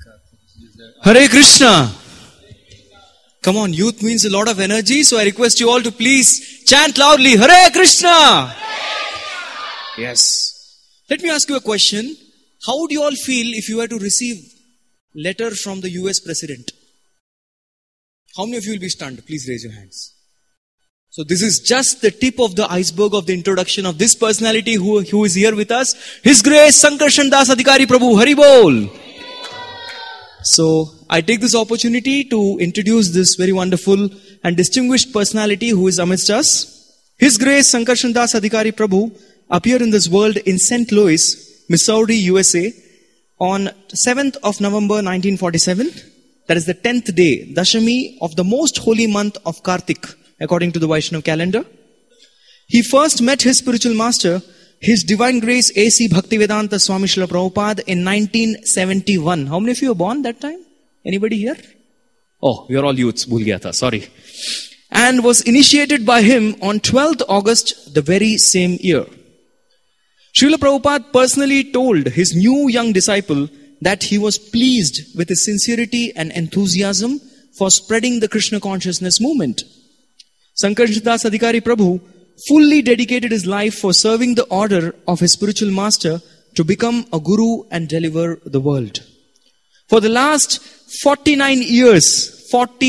Hare Krishna. Come on, youth means a lot of energy, so I request you all to please chant loudly, Hare Krishna. Yes. Let me ask you a question. How would you all feel if you were to receive letter from the US President? How many of you will be stunned? Please raise your hands. So this is just the tip of the iceberg of the introduction of this personality who is here with us. His Grace Sankarshan Das Adhikari Prabhu. Hari Bol. So I take this opportunity to introduce this very wonderful and distinguished personality who is amidst us. His Grace Sankarshan Das Adhikari Prabhu appeared in this world in St. Louis, Missouri, USA on 7th of November 1947. That is the 10th day, Dashami of the most holy month of Kartik, according to the Vaishnava calendar. He first met his spiritual master, His Divine Grace A.C. Bhaktivedanta Swami Srila Prabhupada in 1971. How many of you were born that time? Anybody here? Oh, we are all youths. Bhul gaya tha, sorry. And was initiated by him on 12th August the very same year. Srila Prabhupada personally told his new young disciple that he was pleased with his sincerity and enthusiasm for spreading the Krishna consciousness movement. Sankarshan Das Adhikari Prabhu fully dedicated his life for serving the order of his spiritual master to become a guru and deliver the world. For the last 49 years,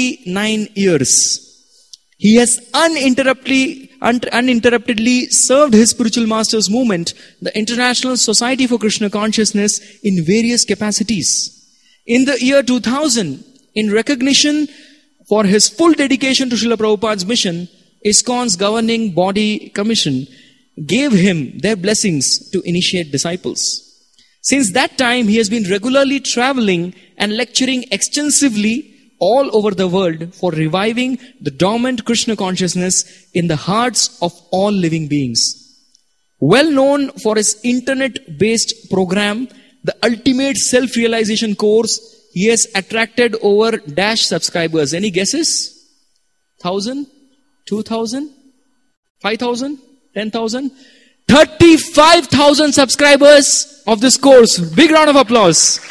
he has uninterruptedly served his spiritual master's movement, the International Society for Krishna Consciousness, in various capacities. In the year 2000, in recognition for his full dedication to Srila Prabhupada's mission, ISKCON's governing body commission gave him their blessings to initiate disciples. Since that time, he has been regularly traveling and lecturing extensively all over the world for reviving the dormant Krishna consciousness in the hearts of all living beings. Well known for his internet-based program, the Ultimate Self-Realization Course, he has attracted over dash subscribers. Any guesses? 1,000? 2,000? 5,000? 10,000? 35,000 subscribers of this course. Big round of applause.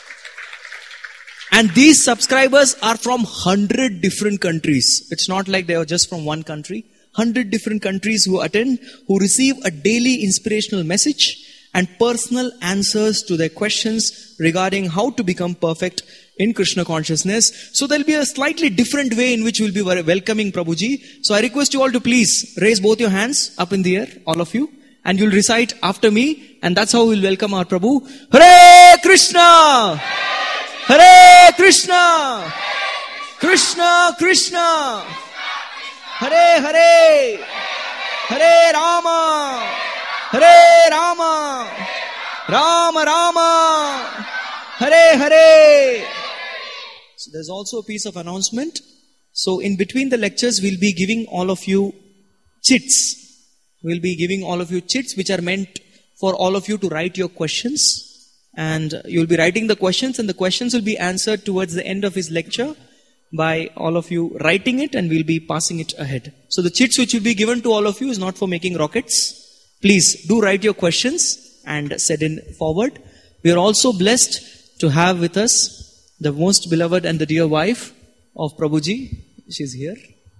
And these subscribers are from 100 different countries. It's not like they are just from one country. 100 different countries who attend, who receive a daily inspirational message and personal answers to their questions regarding how to become perfect in Krishna consciousness. So there will be a slightly different way in which we will be welcoming Prabhuji. So I request you all to please raise both your hands up in the air, all of you. And you'll recite after me. And that's how we'll welcome our Prabhu. Hare Krishna! Hare Krishna! Krishna Krishna! Hare Hare! Hare Rama! Hare Rama! Rama Rama! Hare Hare! So there's also a piece of announcement. So in between the lectures, we'll be giving all of you chits. We'll be giving all of you chits which are meant for all of you to write your questions. And you'll be writing the questions, and the questions will be answered towards the end of his lecture by all of you writing it, and we'll be passing it ahead. So the chits which will be given to all of you is not for making rockets. Please do write your questions and send in forward. We are also blessed to have with us the most beloved and the dear wife of Prabhuji. She's here.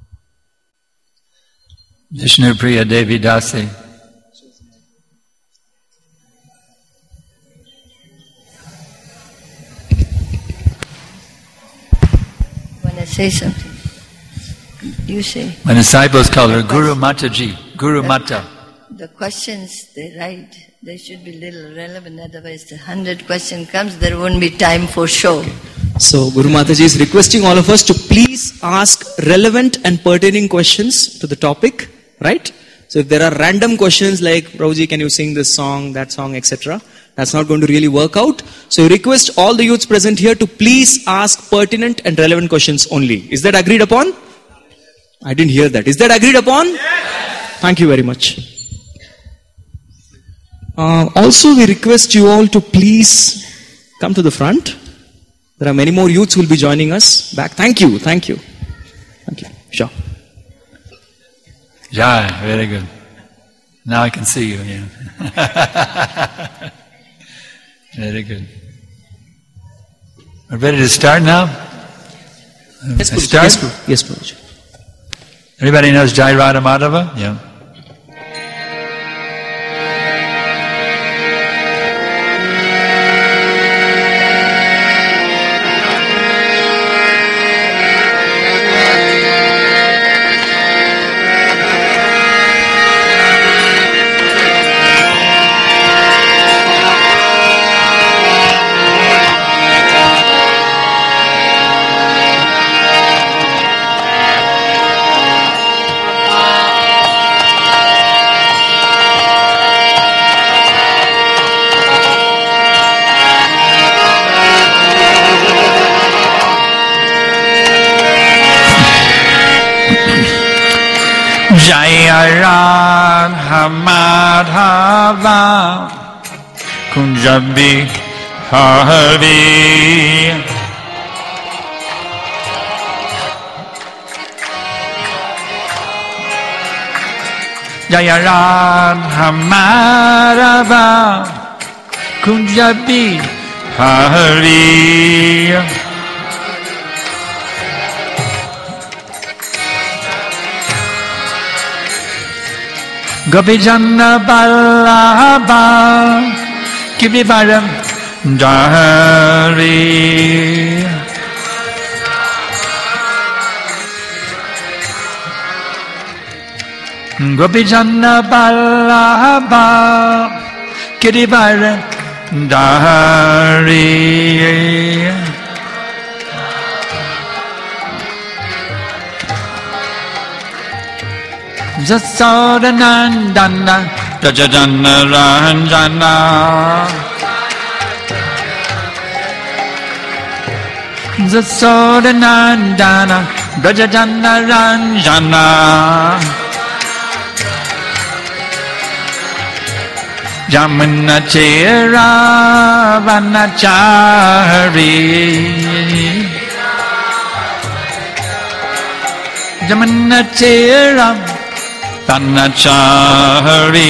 Vishnu Priya Devi Dasi. Want to say something? You say. My disciples call her Guru Mataji, Guru Mata. The questions they write, they should be little relevant, otherwise the 100 question comes, there won't be time for show. So Guru Mataji is requesting all of us to please ask relevant and pertaining questions to the topic, right? So if there are random questions like, Prabhuji, can you sing this song, that song, etc., that's not going to really work out. So we request all the youths present here to please ask pertinent and relevant questions only. Is that agreed upon? I didn't hear that. Is that agreed upon? Yes. Thank you very much. Also, we request you all to please come to the front. There are many more youths who will be joining us back. Thank you. Thank you. Thank you. Sure. Jai, very good. Now I can see you. Yeah. Very good. We're ready to start now? Yes, Prabhuji. Start? Yes, Prabhuji. Yes, Prabhuji. Everybody knows Jai Radha Madhava? Yeah. Jaya Radha Madhava Kunjabi Hari Jaya Radha Madhava Kunjabi Hari Gopijana Ballabha Givivaram Dhari Gopijana Ballabha Givivaram Dhari Jasodanandana Rajadana Ranjana Jasodanandana Rajadana Ranjana Jamuna Chera Vanachari Jamuna Chera Tanachari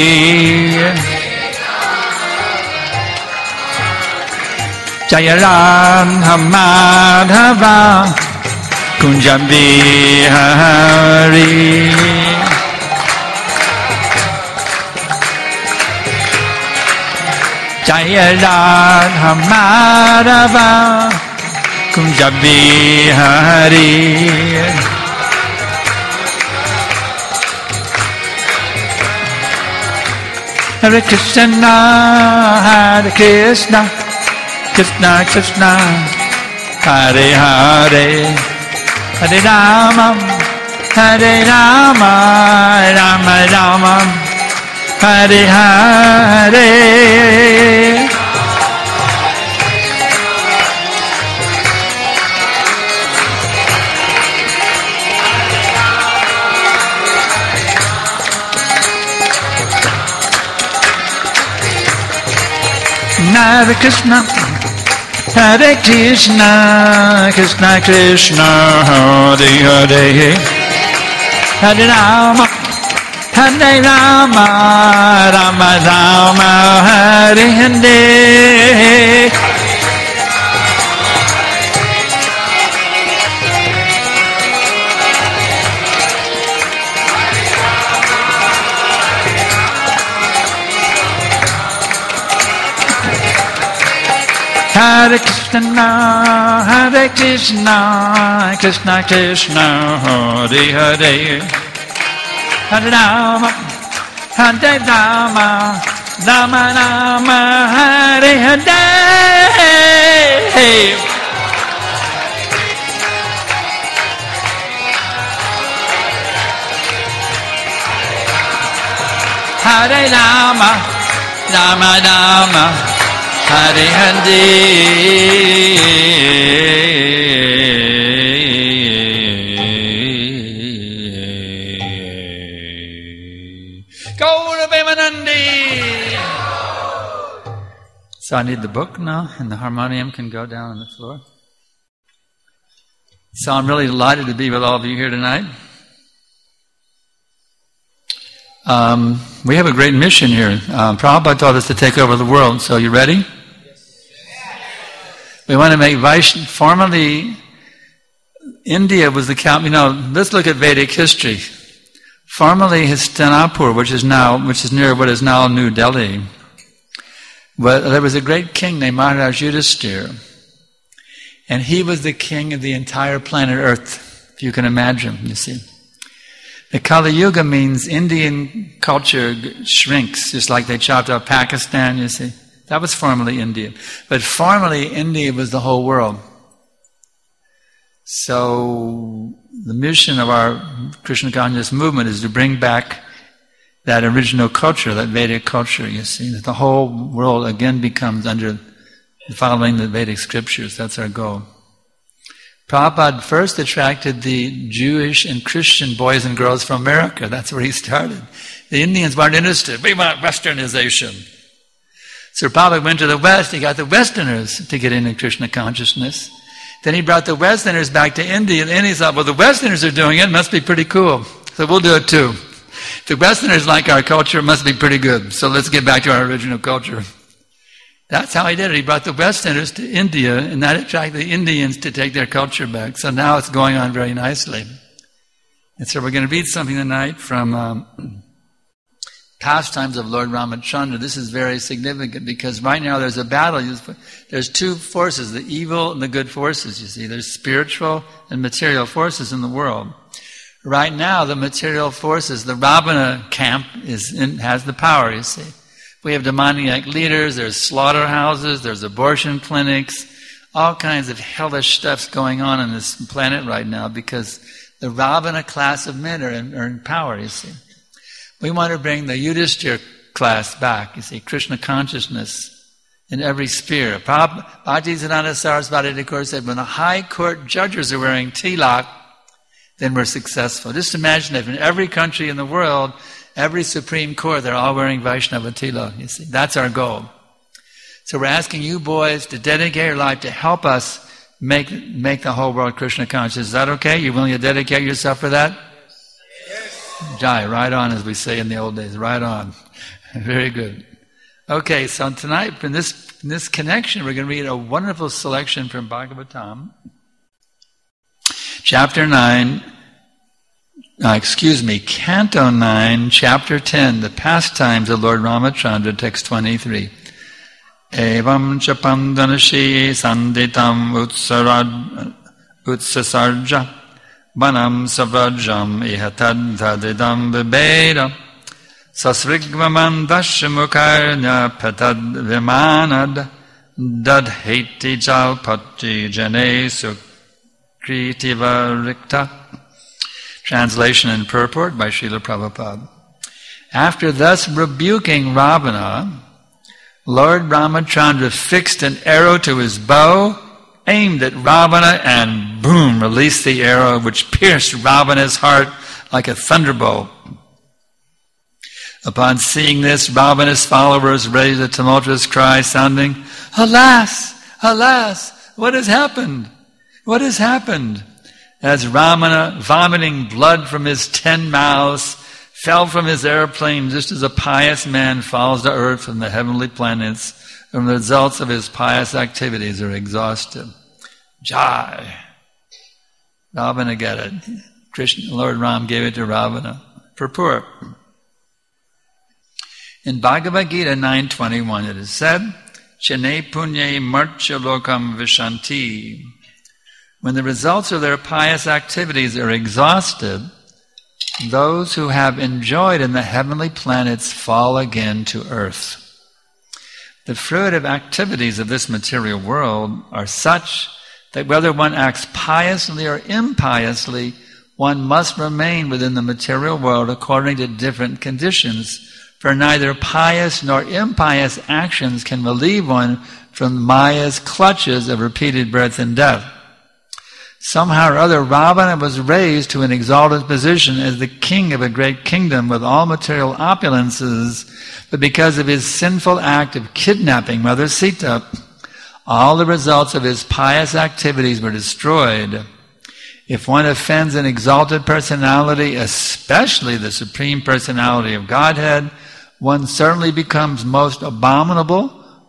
Jaya Radha Madhava Kunjabi Hari Jaya Radha Madhava Kunjabi Hari Hare Krishna, Hare Krishna, Krishna Krishna, Hare Hare, Hare Rama, Hare Rama, Rama Rama, Hare Hare. Hare Krishna, Hare Krishna, Krishna Krishna, Hare Hare, Hare Rama, Hare Rama, Rama Rama, Hare Hare. Hare Krishna, Hare Krishna, Krishna Krishna, Hare Hare, Hare Rama, Hare Rama, Rama Rama, Hare Hare. Hare Rama, Rama Rama, Hare Hare. Gaura Premanandi. So I need the book now, and the harmonium can go down on the floor. So I'm really delighted to be with all of you here tonight. We have a great mission here. Prabhupada taught us to take over the world. So you ready? We want to make Vaishnava, formerly, India was the capital. Let's look at Vedic history. Formerly Hastinapur, which is near what is now New Delhi, there was a great king named Maharaj Yudhisthira. And he was the king of the entire planet Earth, if you can imagine, you see. The Kali Yuga means Indian culture shrinks, just like they chopped off Pakistan, you see. That was formerly India. But formerly, India was the whole world. So, the mission of our Krishna consciousness movement is to bring back that original culture, that Vedic culture, you see. That the whole world again becomes under following the Vedic scriptures. That's our goal. Prabhupada first attracted the Jewish and Christian boys and girls from America. That's where he started. The Indians weren't interested. We want westernization. So Prabhupada went to the West. He got the Westerners to get into Krishna consciousness. Then he brought the Westerners back to India, and he thought, well, the Westerners are doing it must be pretty cool. So we'll do it too. If the Westerners like our culture, it must be pretty good. So let's get back to our original culture. That's how he did it. He brought the Westerners to India, and that attracted the Indians to take their culture back. So now it's going on very nicely. And so we're going to read something tonight from Pastimes of Lord Ramachandra. This is very significant because right now there's a battle. There's two forces, the evil and the good forces, you see. There's spiritual and material forces in the world. Right now, the material forces, the Ravana camp has the power, you see. We have demoniac leaders, there's slaughterhouses, there's abortion clinics, all kinds of hellish stuff's going on this planet right now because the Ravana class of men are in power, you see. We want to bring the Yudhisthira class back, you see, Krishna consciousness in every sphere. Bhaktisiddhanta Saraswati Thakur said, when the high court judges are wearing tilak, then we're successful. Just imagine if in every country in the world, every Supreme Court, they're all wearing Vaishnava tilak, you see. That's our goal. So we're asking you boys to dedicate your life to help us make the whole world Krishna conscious. Is that okay? You willing to dedicate yourself for that? Yes. Jai, right on, as we say in the old days. Right on. Very good. Okay, so tonight, in this connection, we're going to read a wonderful selection from Bhagavatam. Chapter 9, Canto 9, Chapter 10, the Pastimes of Lord Ramachandra, text 23. Evam chapandanashi sanditam utsasarja banam savrajam ihatad dhadidam vibeda sasrigvaman dashamukarnya patad vimanad dadheti jalpati jane sukritiva rikta. Translation and purport by Srila Prabhupada. After thus rebuking Ravana, Lord Ramachandra fixed an arrow to his bow, aimed at Ravana, and boom, released the arrow, which pierced Ravana's heart like a thunderbolt. Upon seeing this, Ravana's followers raised a tumultuous cry, sounding, "Alas! Alas! What has happened? What has happened?" As Ravana, vomiting blood from his 10 mouths, fell from his airplane just as a pious man falls to earth from the heavenly planets when the results of his pious activities are exhausted. Jai. Ravana got it. Lord Ram gave it to Ravana. Purport. In Bhagavad Gita 9.21 it is said, Chene punye marcha lokam vishanti. When the results of their pious activities are exhausted, those who have enjoyed in the heavenly planets fall again to earth. The fruitive activities of this material world are such that whether one acts piously or impiously, one must remain within the material world according to different conditions, for neither pious nor impious actions can relieve one from Maya's clutches of repeated birth and death. Somehow or other, Ravana was raised to an exalted position as the king of a great kingdom with all material opulences, but because of his sinful act of kidnapping Mother Sita, all the results of his pious activities were destroyed. If one offends an exalted personality, especially the Supreme Personality of Godhead, one certainly becomes most abominable,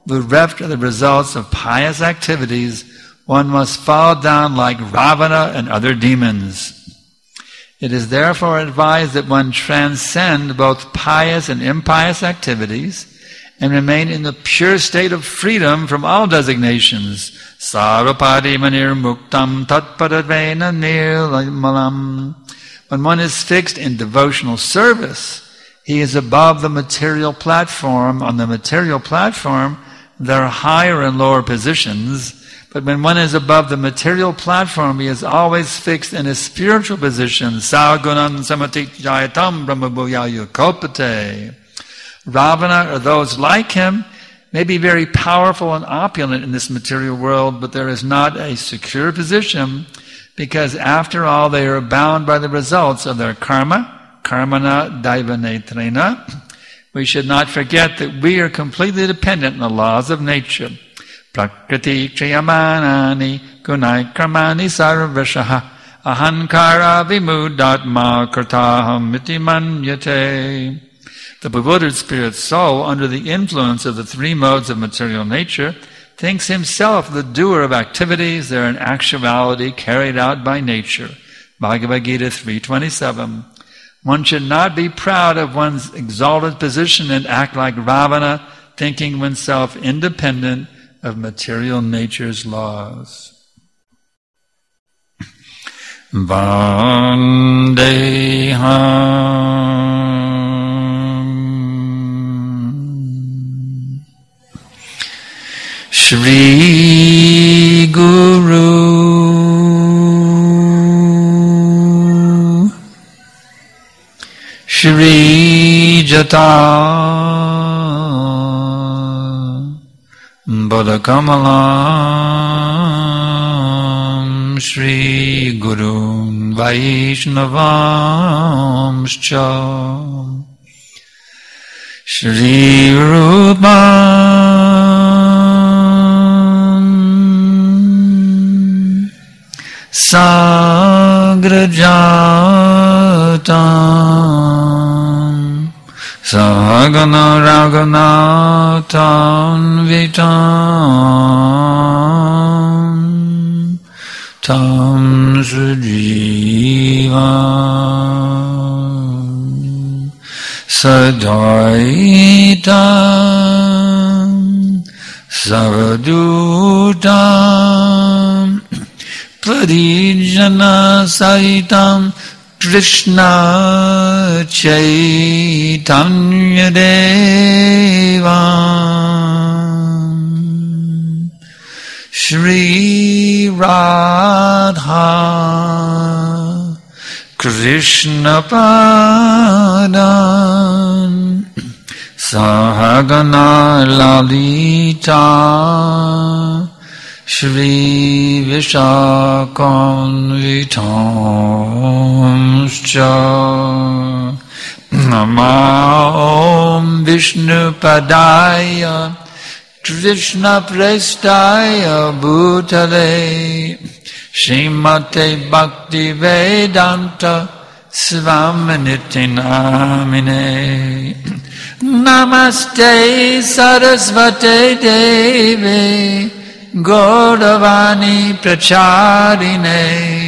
bereft of the results of pious activities, one must fall down like Ravana and other demons. It is therefore advised that one transcend both pious and impious activities and remain in the pure state of freedom from all designations. Sarvapadi manir muktam tatpadadvena nirmalam. When one is fixed in devotional service, he is above the material platform. On the material platform, there are higher and lower positions, but when one is above the material platform, he is always fixed in a spiritual position. Sagunan samatik jayatam brahmabhuyayu kalpate. Ravana, or those like him, may be very powerful and opulent in this material world, but there is not a secure position, because after all they are bound by the results of their karma, karmana daivanetrena. We should not forget that we are completely dependent on the laws of nature. Prakriti kriyamanani gunai karmani sarvashaha ahankara vimudatma kartaham iti manyate. The bewildered spirit soul, under the influence of the three modes of material nature, thinks himself the doer of activities that are in actuality carried out by nature. Bhagavad Gita 3:27. One should not be proud of one's exalted position and act like Ravana, thinking oneself independent of material nature's laws. Vandeham Shri Guru Shri Jata Bodhakamalam Shri Guru Vaishnavamscha Shri Rupam Sagrajatam Sahagana Raghunathan Vitam Tam Sujivam Sadaitam Savadutam Parijana Saitam Krishna Chaitanya Devam Shri Radha Krishna Padan Sahagana Lalita Shri Vishakanvitamscha Nama Om Vishnu Padaya Krishna Prestaya Bhutale Srimate Bhakti Vedanta Svamaniti Namine Namaste Sarasvate Devi Gauravani Pracharine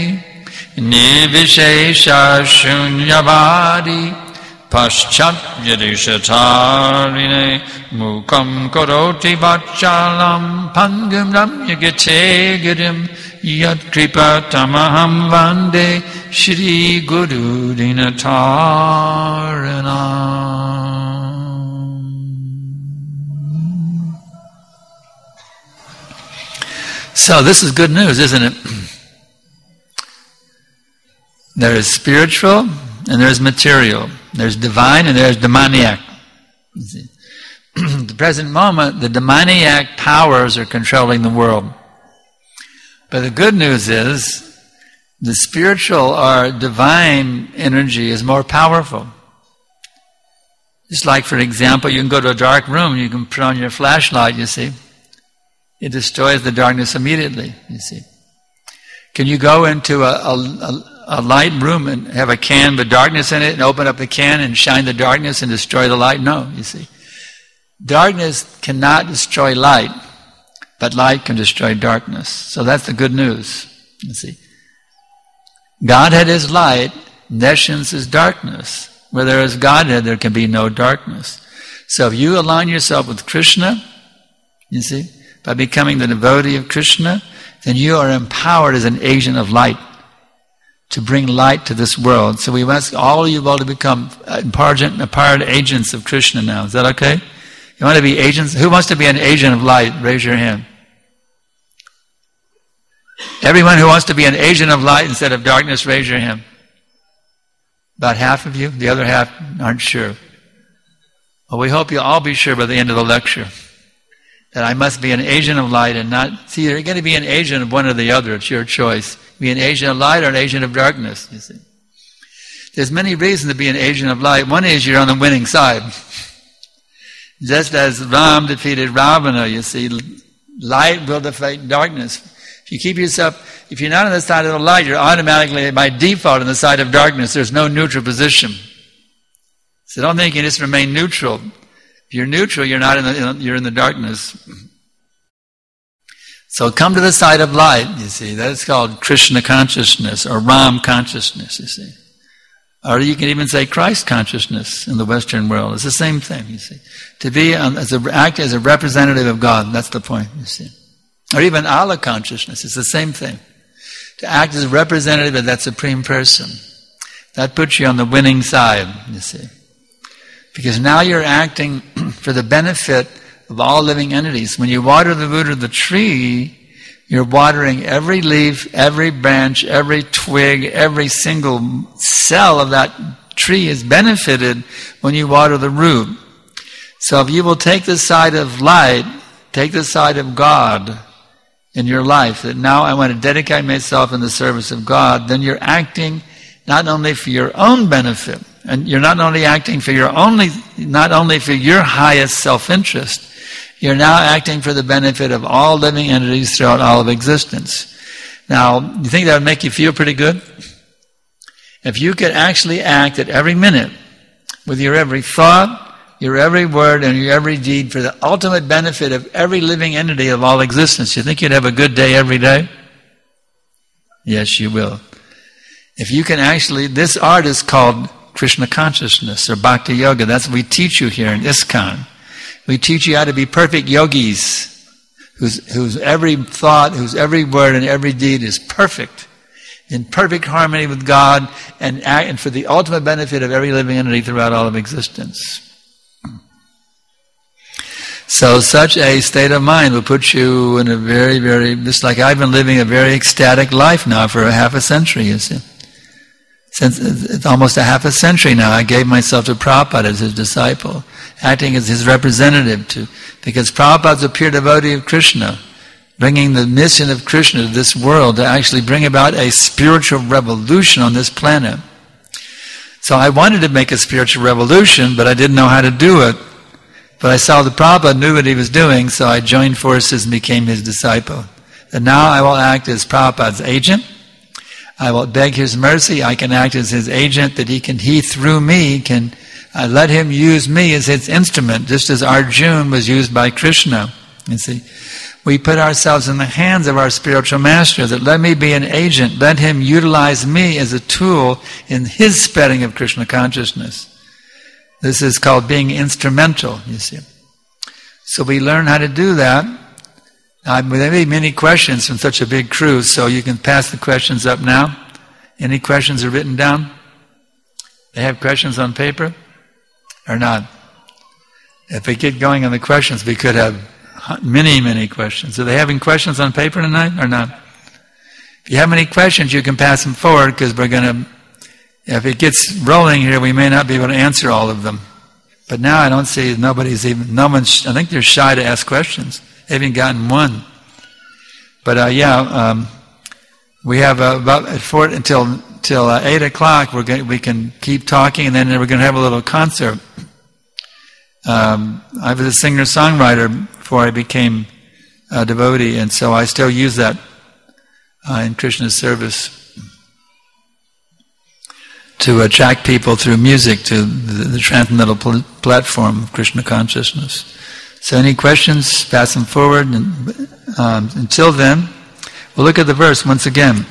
Nivishesha Shunyavadi Paschat Yadishatarine Mukam Karoti Vachalam Pangam Ramyagate Girim Yat Kripa Tamaham Vande Shri Guru Dinatarana. So this is good news, isn't it? There is spiritual and there is material. There's divine and there's demoniac. At the present moment, the demoniac powers are controlling the world. But the good news is the spiritual or divine energy is more powerful. Just like, for example, you can go to a dark room, you can put on your flashlight, you see. It destroys the darkness immediately, you see. Can you go into a light room and have a can with darkness in it and open up the can and shine the darkness and destroy the light? No, you see. Darkness cannot destroy light, but light can destroy darkness. So that's the good news, you see. Godhead is light, nescience is darkness. Where there is Godhead, there can be no darkness. So if you align yourself with Krishna, you see, by becoming the devotee of Krishna, then you are empowered as an agent of light to bring light to this world. So we ask all of you all to become empowered agents of Krishna now. Is that okay? You want to be agents? Who wants to be an agent of light? Raise your hand. Everyone who wants to be an agent of light instead of darkness, raise your hand. About half of you. The other half aren't sure. Well, we hope you'll all be sure by the end of the lecture that I must be an agent of light and not... See, you're going to be an agent of one or the other. It's your choice. Be an agent of light or an agent of darkness, you see. There's many reasons to be an agent of light. One is you're on the winning side. Just as Ram defeated Ravana, you see, light will defeat darkness. If you keep yourself, if you're not on the side of the light, you're automatically, by default, on the side of darkness. There's no neutral position. So don't think you just remain neutral. If you're neutral, you're in the darkness. So come to the side of light, you see. That's called Krishna consciousness or Ram consciousness, you see. Or you can even say Christ consciousness in the Western world. It's the same thing, you see. To be act as a representative of God, that's the point, you see. Or even Allah consciousness, it's the same thing. To act as a representative of that Supreme Person. That puts you on the winning side, you see. Because now you're acting for the benefit of all living entities. When you water the root of the tree, you're watering every leaf, every branch, every twig, every single cell of that tree is benefited when you water the root. So if you will take the side of light, take the side of God in your life, that now I want to dedicate myself in the service of God, then you're acting not only for your own benefit, and you're not only acting for not only for your highest self-interest, you're now acting for the benefit of all living entities throughout all of existence. Now, you think that would make you feel pretty good? If you could actually act at every minute with your every thought, your every word, and your every deed for the ultimate benefit of every living entity of all existence, you think you'd have a good day every day? Yes, you will. If you can actually, this art is called Krishna consciousness or Bhakti Yoga. That's what we teach you here in ISKCON. We teach you how to be perfect yogis, whose every thought, whose every word and every deed is perfect, in perfect harmony with God, and for the ultimate benefit of every living entity throughout all of existence. So such a state of mind will put you in a very, very, just like I've been living a very ecstatic life now for a half a century, you see. Since it's almost a half a century now, I gave myself to Prabhupada as his disciple, acting as his representative because Prabhupada's a pure devotee of Krishna, bringing the mission of Krishna to this world to actually bring about a spiritual revolution on this planet. So I wanted to make a spiritual revolution, but I didn't know how to do it. But I saw that Prabhupada knew what he was doing, so I joined forces and became his disciple. And now I will act as Prabhupada's agent. I will beg his mercy. I can act as his agent, that he through me can let him use me as his instrument, just as Arjuna was used by Krishna. You see, we put ourselves in the hands of our spiritual master, that let me be an agent, let him utilize me as a tool in his spreading of Krishna consciousness. This is called being instrumental, you see. So we learn how to do that. There may be many questions from such a big cruise, so you can pass the questions up now. Any questions are written down? They have questions on paper? Or not? If we get going on the questions, we could have many, many questions. Are they having questions on paper tonight or not? If you have any questions, you can pass them forward, because we're going to, if it gets rolling here, we may not be able to answer all of them. But now I don't see, no one's, I think they're shy to ask questions. They haven't gotten one. But we have about until 8 o'clock. We can keep talking, and then we're going to have a little concert. I was a singer-songwriter before I became a devotee, and so I still use that in Krishna's service to attract people through music to the transcendental platform of Krishna consciousness. So any questions, pass them forward. And, until then, we'll look at the verse once again.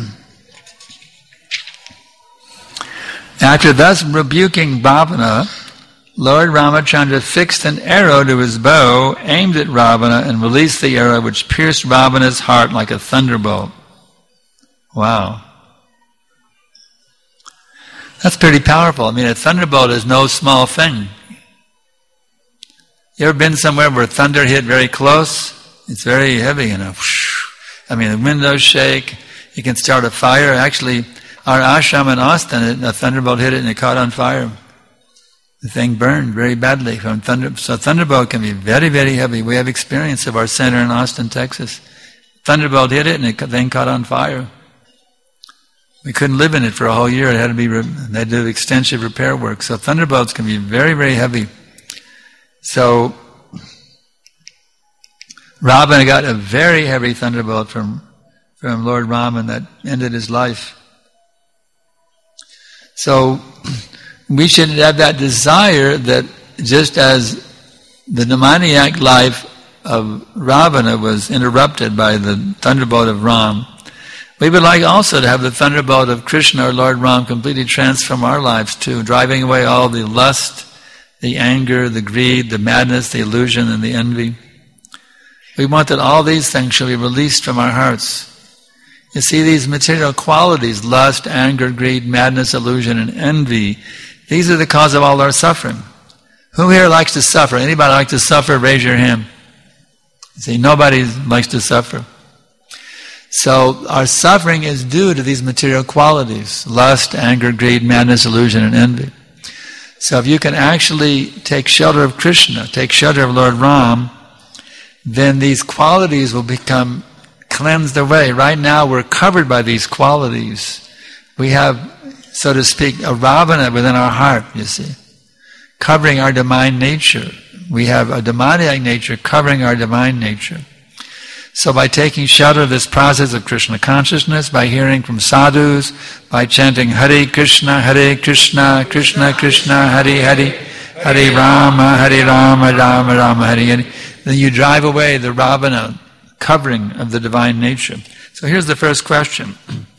After thus rebuking Ravana, Lord Ramachandra fixed an arrow to his bow, aimed at Ravana, and released the arrow, which pierced Ravana's heart like a thunderbolt. Wow. That's pretty powerful. I mean, a thunderbolt is no small thing. You ever been somewhere where thunder hit very close? It's very heavy, you know. I mean, the windows shake. You can start a fire. Actually, our ashram in Austin, a thunderbolt hit it and it caught on fire. The thing burned very badly from thunder. So thunderbolt can be very, very heavy. We have experience of our center in Austin, Texas. Thunderbolt hit it and the thing caught on fire. We couldn't live in it for a whole year. It had to be. They had to do extensive repair work. So thunderbolts can be very, very heavy. So Ravana got a very heavy thunderbolt from Lord Rama that ended his life. So we should have that desire that just as the demoniac life of Ravana was interrupted by the thunderbolt of Ram, we would like also to have the thunderbolt of Krishna or Lord Ram completely transform our lives too, driving away all the lust, the anger, the greed, the madness, the illusion, and the envy. We want that all these things shall be released from our hearts. You see, these material qualities, lust, anger, greed, madness, illusion, and envy, these are the cause of all our suffering. Who here likes to suffer? Anybody like to suffer? Raise your hand. See, nobody likes to suffer. So our suffering is due to these material qualities, lust, anger, greed, madness, illusion, and envy. So if you can actually take shelter of Krishna, take shelter of Lord Ram, then these qualities will become cleansed away. Right now we're covered by these qualities. We have, so to speak, a Ravana within our heart, you see, covering our divine nature. We have a demoniac nature covering our divine nature. So by taking shelter of this process of Krishna consciousness, by hearing from sadhus, by chanting Hare Krishna, Krishna Krishna, Hare Hare, Hare Rama, Rama Rama, Hare Hare, then you drive away the Ravana covering of the divine nature. So here's the first question.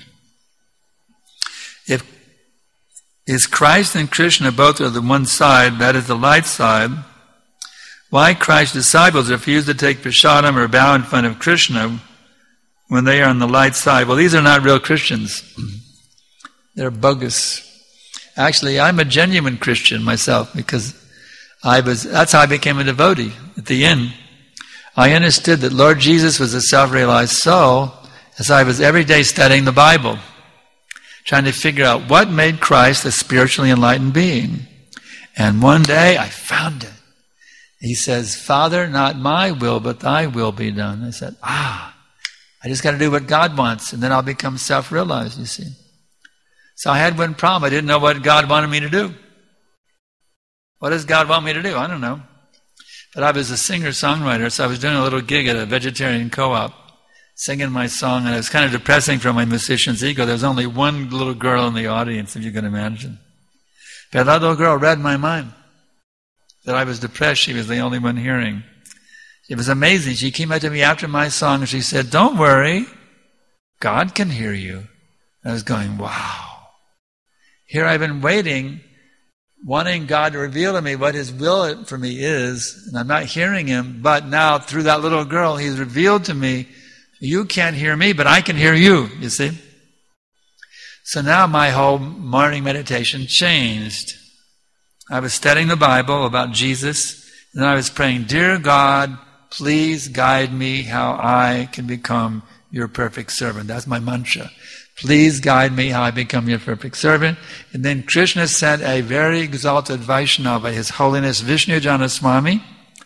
Is Christ and Krishna both on the one side, that is the light side, why Christ's disciples refuse to take prasadam or bow in front of Krishna when they are on the light side? Well, these are not real Christians. They're bogus. Actually, I'm a genuine Christian myself because that's how I became a devotee. At the end, I understood that Lord Jesus was a self-realized soul as I was every day studying the Bible, trying to figure out what made Christ a spiritually enlightened being. And one day I found it. He says, Father, not my will, but thy will be done. I said, I just got to do what God wants, and then I'll become self-realized, you see. So I had one problem. I didn't know what God wanted me to do. What does God want me to do? I don't know. But I was a singer-songwriter, so I was doing a little gig at a vegetarian co-op, singing my song, and it was kind of depressing for my musician's ego. There was only one little girl in the audience, if you can imagine. But that little girl read my mind. That I was depressed, she was the only one hearing. It was amazing. She came up to me after my song and she said, don't worry, God can hear you. And I was going, wow. Here I've been waiting, wanting God to reveal to me what His will for me is, and I'm not hearing Him, but now through that little girl, He's revealed to me, you can't hear me, but I can hear you, you see. So now my whole morning meditation changed. I was studying the Bible about Jesus, and I was praying, Dear God, please guide me how I can become your perfect servant. That's my mantra. Please guide me how I become your perfect servant. And then Krishna sent a very exalted Vaishnava, His Holiness Vishnu Jana Swami.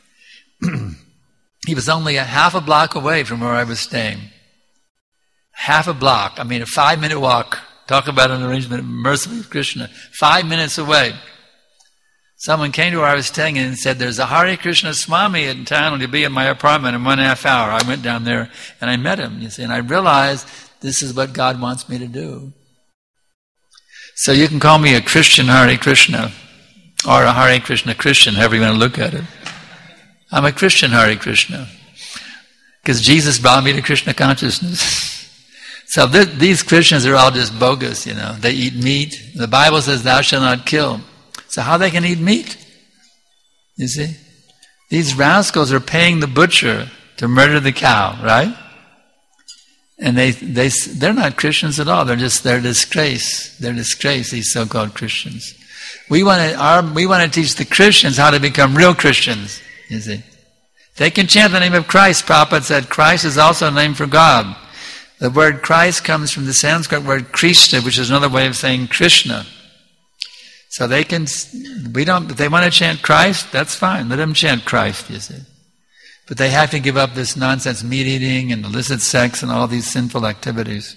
He was only a half a block away from where I was staying. Half a block. I mean, a 5-minute walk. Talk about an arrangement of mercy of Krishna. 5 minutes away. Someone came to where I was staying and said, there's a Hare Krishna Swami in town and he'll be in my apartment in 1.5 hours. I went down there and I met him, you see, and I realized this is what God wants me to do. So you can call me a Christian Hare Krishna or a Hare Krishna Christian, however you want to look at it. I'm a Christian, Hare Krishna. Because Jesus brought me to Krishna consciousness. So these Christians are all just bogus, They eat meat. The Bible says, thou shalt not kill. So how they can eat meat? You see? These rascals are paying the butcher to murder the cow, right? And they're not Christians at all. They're disgrace. They're disgrace, these so-called Christians. We want to teach the Christians how to become real Christians, you see. They can chant the name of Christ. Prabhupada said Christ is also a name for God. The word Christ comes from the Sanskrit word Krishna, which is another way of saying Krishna. So if they want to chant Christ, that's fine. Let them chant Christ, you see. But they have to give up this nonsense meat eating and illicit sex and all these sinful activities.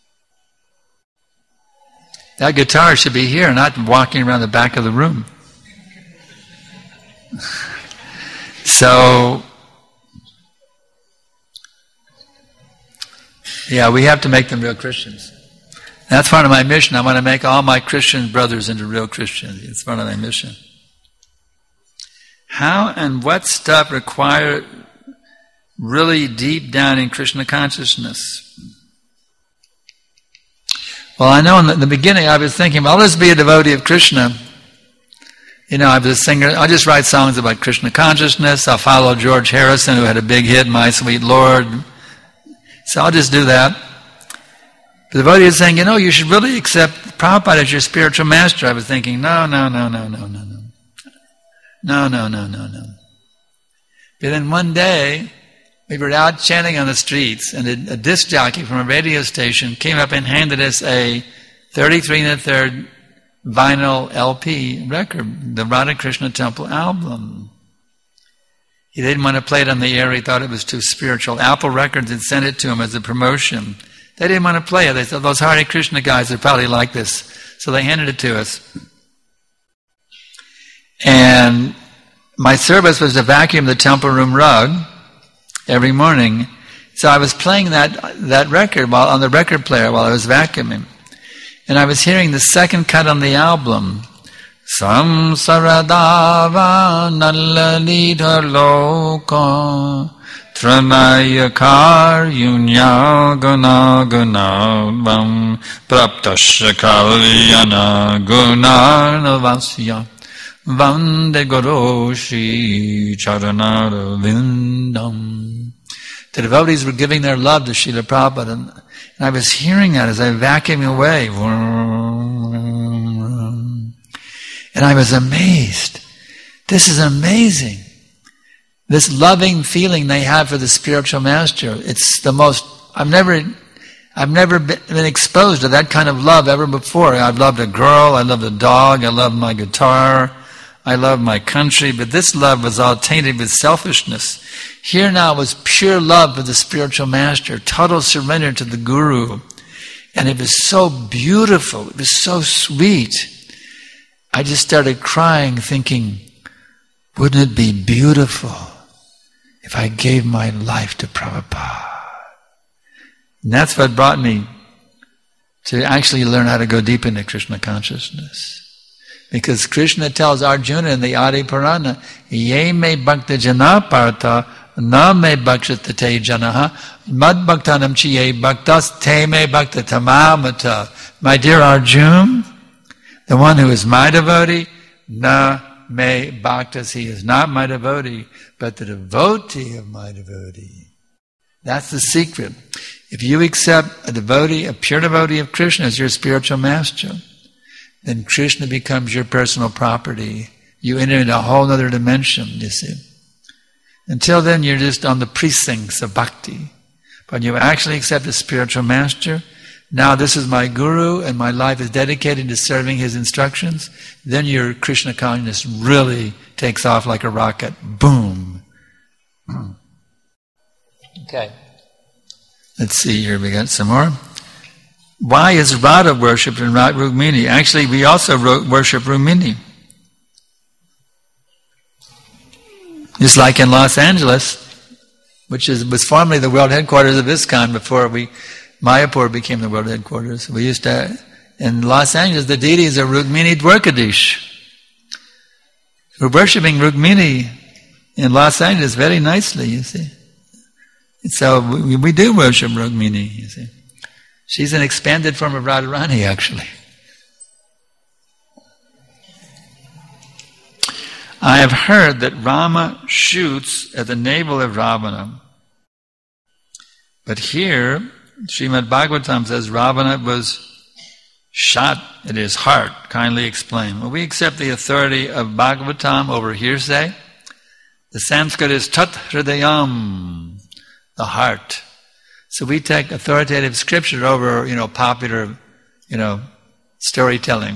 That guitar should be here, not walking around the back of the room. So, yeah, we have to make them real Christians. That's part of my mission. I want to make all my Christian brothers into real Christians. It's part of my mission. How and what stuff require really deep down in Krishna consciousness? Well, I know in the beginning I was thinking, well, I'll just be a devotee of Krishna. I was a singer. I'll just write songs about Krishna consciousness. I'll follow George Harrison, who had a big hit, My Sweet Lord. So I'll just do that. The devotee is saying, you should really accept Prabhupada as your spiritual master. I was thinking, no. But then one day, we were out chanting on the streets, and a disc jockey from a radio station came up and handed us a 33 1/3 vinyl LP record, the Radha Krishna Temple album. He didn't want to play it on the air. He thought it was too spiritual. Apple Records had sent it to him as a promotion. They didn't want to play it. They said, those Hare Krishna guys are probably like this. So they handed it to us. And my service was to vacuum the temple room rug every morning. So I was playing that record on the record player while I was vacuuming. And I was hearing the second cut on the album. Samsaradava nalalita loka Tranayakar yunya guna gunadvam praptasya kalyana gunarnavasya vande goroshi charanara vindam. The devotees were giving their love to Srila Prabhupada, and I was hearing that as I vacuumed away. And I was amazed. This is amazing. This loving feeling they have for the spiritual master. It's the most, I've never been exposed to that kind of love ever before. I've loved a girl, I loved a dog, I loved my guitar, I loved my country, but this love was all tainted with selfishness. Here now was pure love for the spiritual master, total surrender to the Guru. And it was so beautiful, it was so sweet. I just started crying, thinking, wouldn't it be beautiful if I gave my life to Prabhupada? And that's what brought me to actually learn how to go deep into Krishna consciousness. Because Krishna tells Arjuna in the Adi Purana, Ye me bhakta jana partha, na me bhakshata te janaha, mad bhaktanam chiye bhaktas te me bhakta tamamata. My dear Arjuna, the one who is my devotee, na me bhaktas, he is not my devotee, but the devotee of my devotee. That's the secret. If you accept a devotee, a pure devotee of Krishna as your spiritual master, then Krishna becomes your personal property. You enter into a whole other dimension, you see. Until then, you're just on the precincts of bhakti. But you actually accept a spiritual master. Now this is my guru and my life is dedicated to serving his instructions. Then your Krishna consciousness really takes off like a rocket. Boom. Okay. Let's see here, we got some more. Why is Radha worshipped and not Rukmini? Actually, we also worship Rukmini. Just like in Los Angeles, which was formerly the world headquarters of ISKCON before Mayapur became the world headquarters. We used to, in Los Angeles, the deities are Rukmini Dwarkadish. We're worshipping Rukmini in Los Angeles very nicely, you see. So we do worship Rukmini, you see. She's an expanded form of Radharani, actually. I have heard that Rama shoots at the navel of Ravana. But here, Srimad Bhagavatam says Ravana was shot at his heart. Kindly explain. Well, we accept the authority of Bhagavatam over hearsay. The Sanskrit is tat hridayam, the heart. So we take authoritative scripture over, popular, storytelling.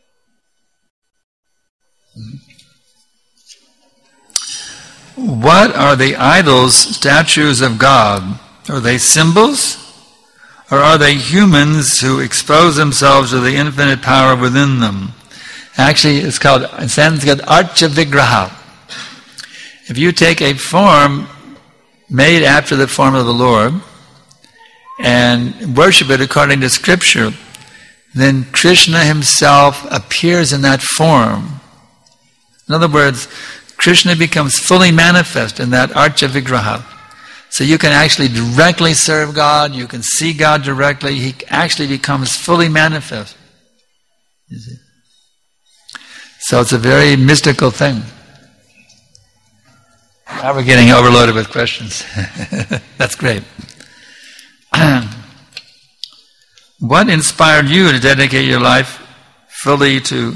What are the idols, statues of God? Are they symbols? Or are they humans who expose themselves to the infinite power within them? Actually, it's called, in Sanskrit, Archa Vigraha. If you take a form made after the form of the Lord and worship it according to Scripture, then Krishna himself appears in that form. In other words, Krishna becomes fully manifest in that Archa Vigraha. So you can actually directly serve God, you can see God directly, He actually becomes fully manifest. You see? So it's a very mystical thing. Now we're getting overloaded with questions. That's great. What inspired you to dedicate your life fully to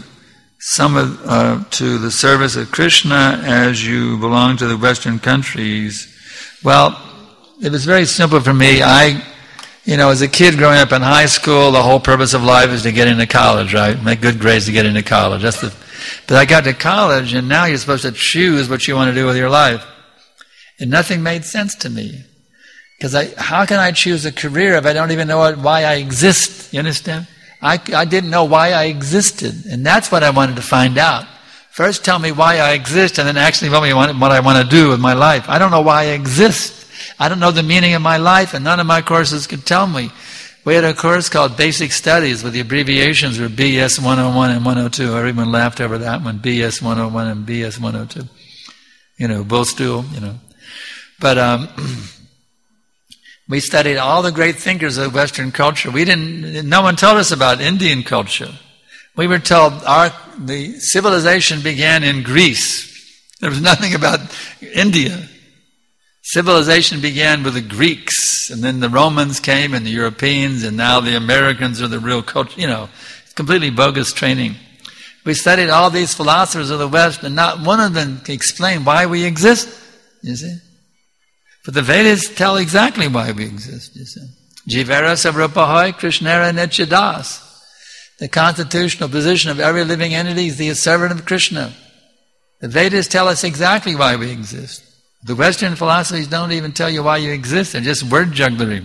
to the service of Krishna as you belong to the Western countries? Well, it was very simple for me. As a kid growing up in high school, the whole purpose of life is to get into college, right? Make good grades to get into college. But I got to college, and now you're supposed to choose what you want to do with your life. And nothing made sense to me. Because how can I choose a career if I don't even know why I exist? You understand? I didn't know why I existed. And that's what I wanted to find out. First tell me why I exist, and then actually tell me what I want to do with my life. I don't know why I exist. I don't know the meaning of my life, and none of my courses could tell me. We had a course called Basic Studies, with the abbreviations were BS 101 and 102. Everyone laughed over that one, BS 101 and BS 102. Bull stool, But we studied all the great thinkers of Western culture. No one told us about Indian culture. We were told the civilization began in Greece. There was nothing about India. Civilization began with the Greeks, and then the Romans came, and the Europeans, and now the Americans are the real culture. It's completely bogus training. We studied all these philosophers of the West, and not one of them explained why we exist, you see. But the Vedas tell exactly why we exist, you see. Jivara Savrupahoi Krishnara Nechadas. The constitutional position of every living entity is the servant of Krishna. The Vedas tell us exactly why we exist. The Western philosophies don't even tell you why you exist. They're just word jugglery.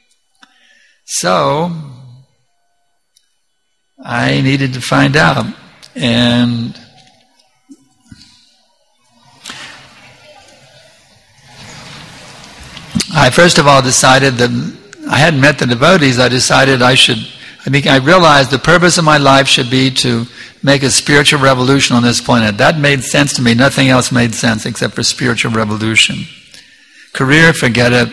So, I needed to find out. And I first of all decided that I hadn't met the devotees. I decided I realized the purpose of my life should be to make a spiritual revolution on this planet. That made sense to me. Nothing else made sense except for spiritual revolution. Career, forget it.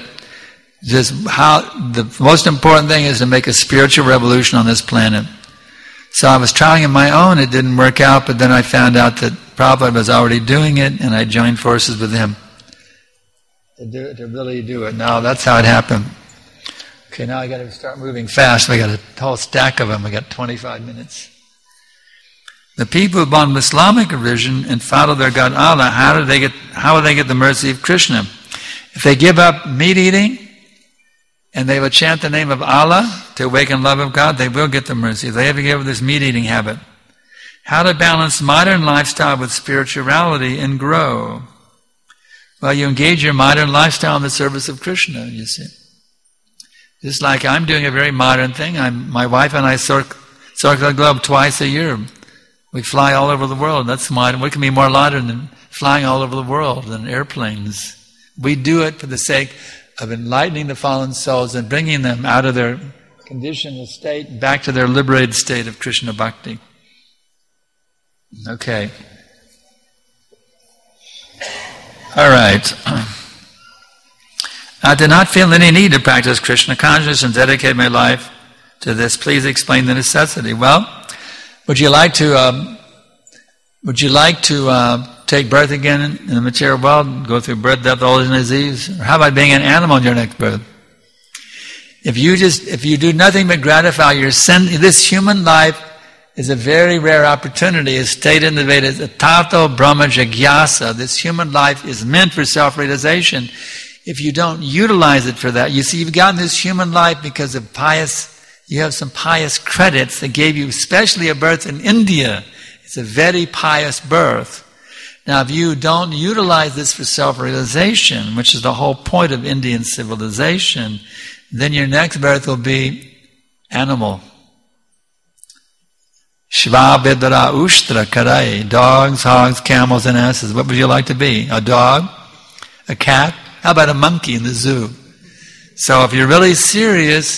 The most important thing is to make a spiritual revolution on this planet. So I was trying on my own. It didn't work out, but then I found out that Prabhupada was already doing it, and I joined forces with him to really do it. Now that's how it happened. Okay, now I got to start moving fast. We got a whole stack of them. We got 25 minutes. The people who belong to Islamic religion and follow their God Allah, how will they get the mercy of Krishna? If they give up meat eating and they will chant the name of Allah to awaken love of God, they will get the mercy. If they ever give up this meat eating habit. How to balance modern lifestyle with spirituality and grow? Well, you engage your modern lifestyle in the service of Krishna, you see. Just like I'm doing a very modern thing. My wife and I circle the globe twice a year. We fly all over the world. That's modern. What can be more modern than flying all over the world than airplanes? We do it for the sake of enlightening the fallen souls and bringing them out of their conditional state back to their liberated state of Krishna Bhakti. Okay. All right. I do not feel any need to practice Krishna consciousness and dedicate my life to this. Please explain the necessity. Well, would you like to take birth again in the material world, go through birth, death, old age, and disease? Or how about being an animal in your next birth? If you do nothing but gratify your this human life is a very rare opportunity. As stated in the Vedas, Tato Brahma Jigyasa. This human life is meant for self-realization. If you don't utilize it for that, you see, you've gotten this human life because of you have some pious credits that gave you especially a birth in India. It's a very pious birth. Now, if you don't utilize this for self-realization, which is the whole point of Indian civilization, then your next birth will be animal. Shva Vidra Ushtra Karai. Dogs, hogs, camels, and asses. What would you like to be? A dog? A cat? How about a monkey in the zoo? So if you're really serious,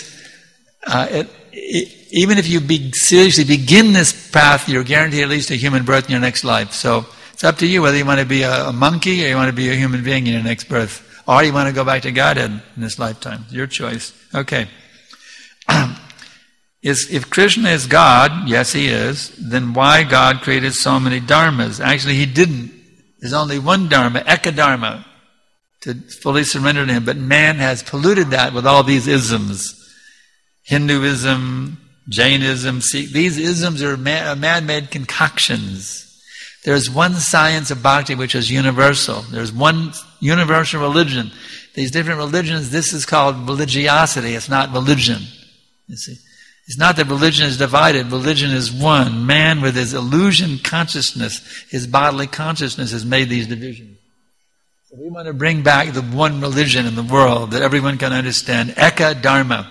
even if you seriously begin this path, you're guaranteed at least a human birth in your next life. So it's up to you whether you want to be a monkey or you want to be a human being in your next birth. Or you want to go back to Godhead in this lifetime. Your choice. Okay. If Krishna is God, yes he is, then why God created so many dharmas? Actually he didn't. There's only one dharma, Ekadharma, to fully surrender to him. But man has polluted that with all these isms. Hinduism, Jainism, Sikh. These isms are man-made concoctions. There's one science of bhakti which is universal. There's one universal religion. These different religions, this is called religiosity. It's not religion. You see, it's not that religion is divided. Religion is one. Man with his illusion consciousness, his bodily consciousness has made these divisions. So we want to bring back the one religion in the world that everyone can understand. Eka Dharma.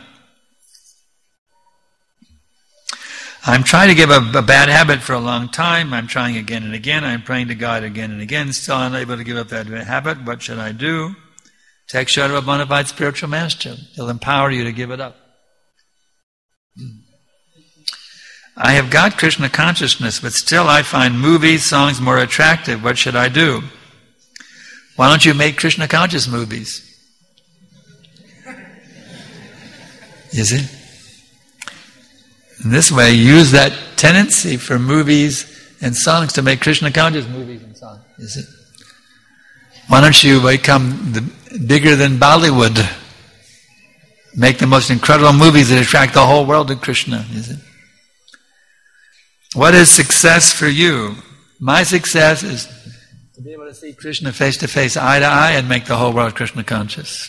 I'm trying to give a bad habit for a long time. I'm trying again and again. I'm praying to God again and again. Still unable to give up that habit. What should I do? Take shelter of a bona fide spiritual master. He'll empower you to give it up. I have got Krishna consciousness, but still I find movies, songs more attractive. What should I do? Why don't you make Krishna conscious movies? You see? In this way, use that tendency for movies and songs to make Krishna conscious movies and songs. You see? Why don't you become bigger than Bollywood? Make the most incredible movies that attract the whole world to Krishna. You see? What is success for you? My success is to be able to see Krishna face to face, eye to eye, and make the whole world Krishna conscious.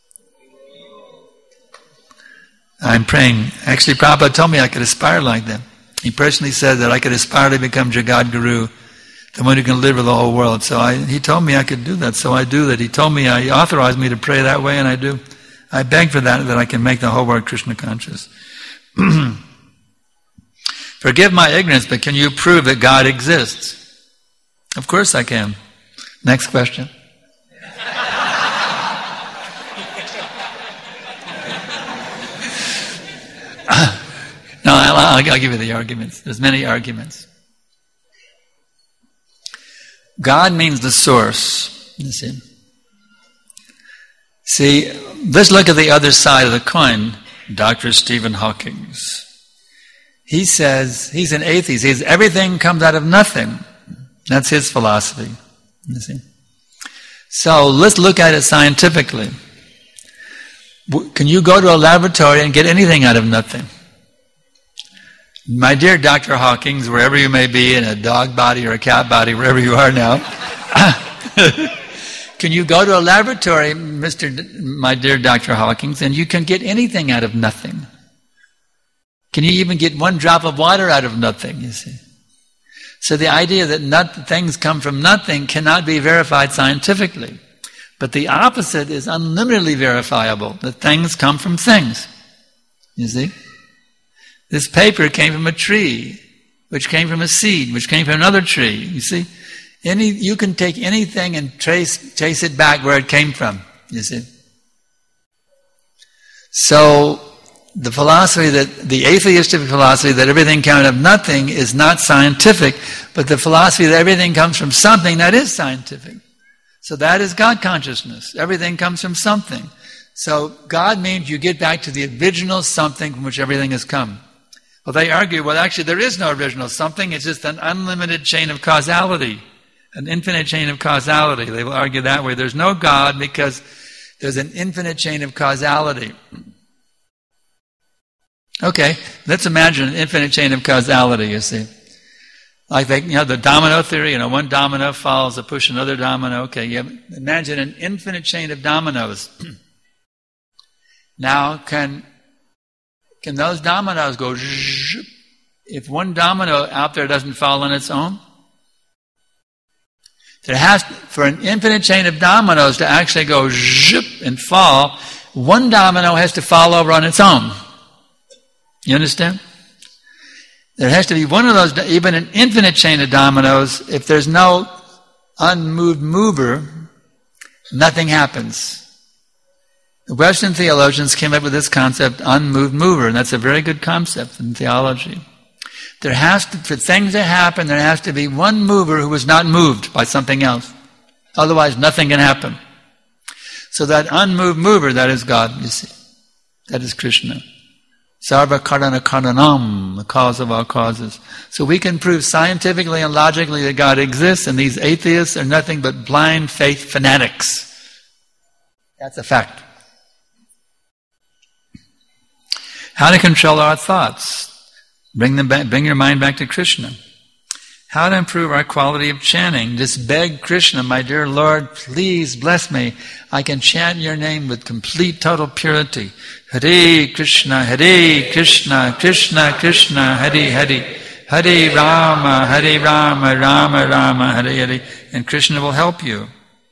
I'm praying. Actually, Prabhupada told me I could aspire like that. He personally said that I could aspire to become Jagat Guru, the one who can live with the whole world. So he told me I could do that, so I do that. He told me, he authorized me to pray that way, and I do. I beg for that I can make the whole world Krishna conscious. Forgive my ignorance, but can you prove that God exists? Of course I can. Next question. No, I'll give you the arguments. There's many arguments. God means the source. You see? See, let's look at the other side of the coin. Dr. Stephen Hawking. He says, he's an atheist. He says everything comes out of nothing. That's his philosophy. You see? So let's look at it scientifically. Can you go to a laboratory and get anything out of nothing? My dear Dr. Hawkins, wherever you may be, in a dog body or a cat body, wherever you are now, can you go to a laboratory, my dear Dr. Hawkins, and you can get anything out of nothing? Can you even get one drop of water out of nothing, you see? So the idea that things come from nothing cannot be verified scientifically. But the opposite is unlimitedly verifiable, that things come from things. You see? This paper came from a tree, which came from a seed, which came from another tree. You see? You can take anything and trace it back where it came from. You see? So the philosophy the atheistic philosophy that everything came out of nothing is not scientific, but the philosophy that everything comes from something, that is scientific. So that is God consciousness. Everything comes from something. So God means you get back to the original something from which everything has come. Well, they argue, well, actually there is no original something. It's just an unlimited chain of causality, an infinite chain of causality. They will argue that way. There's no God because there's an infinite chain of causality. Okay, let's imagine an infinite chain of causality, you see. Like the domino theory, one domino follows to push another domino. Okay, imagine an infinite chain of dominoes. Now, can those dominoes go zzzz, if one domino out there doesn't fall on its own? For an infinite chain of dominoes to actually go zzzz and fall, one domino has to fall over on its own. You understand? There has to be one of those, even an infinite chain of dominoes, if there's no unmoved mover, nothing happens. The Western theologians came up with this concept, unmoved mover, and that's a very good concept in theology. For things to happen, there has to be one mover who is not moved by something else. Otherwise, nothing can happen. So that unmoved mover, that is God, you see. That is Krishna. Sarva karana karanam, the cause of all causes. So we can prove scientifically and logically that God exists, and these atheists are nothing but blind faith fanatics. That's a fact. How to control our thoughts. Bring your mind back to Krishna. How to improve our quality of chanting. Just beg Krishna, my dear Lord, please bless me. I can chant your name with complete, total purity. Hare Krishna, Krishna Krishna, Hare Hare. Hare Rama, Rama Rama, Hare Hare. And Krishna will help you.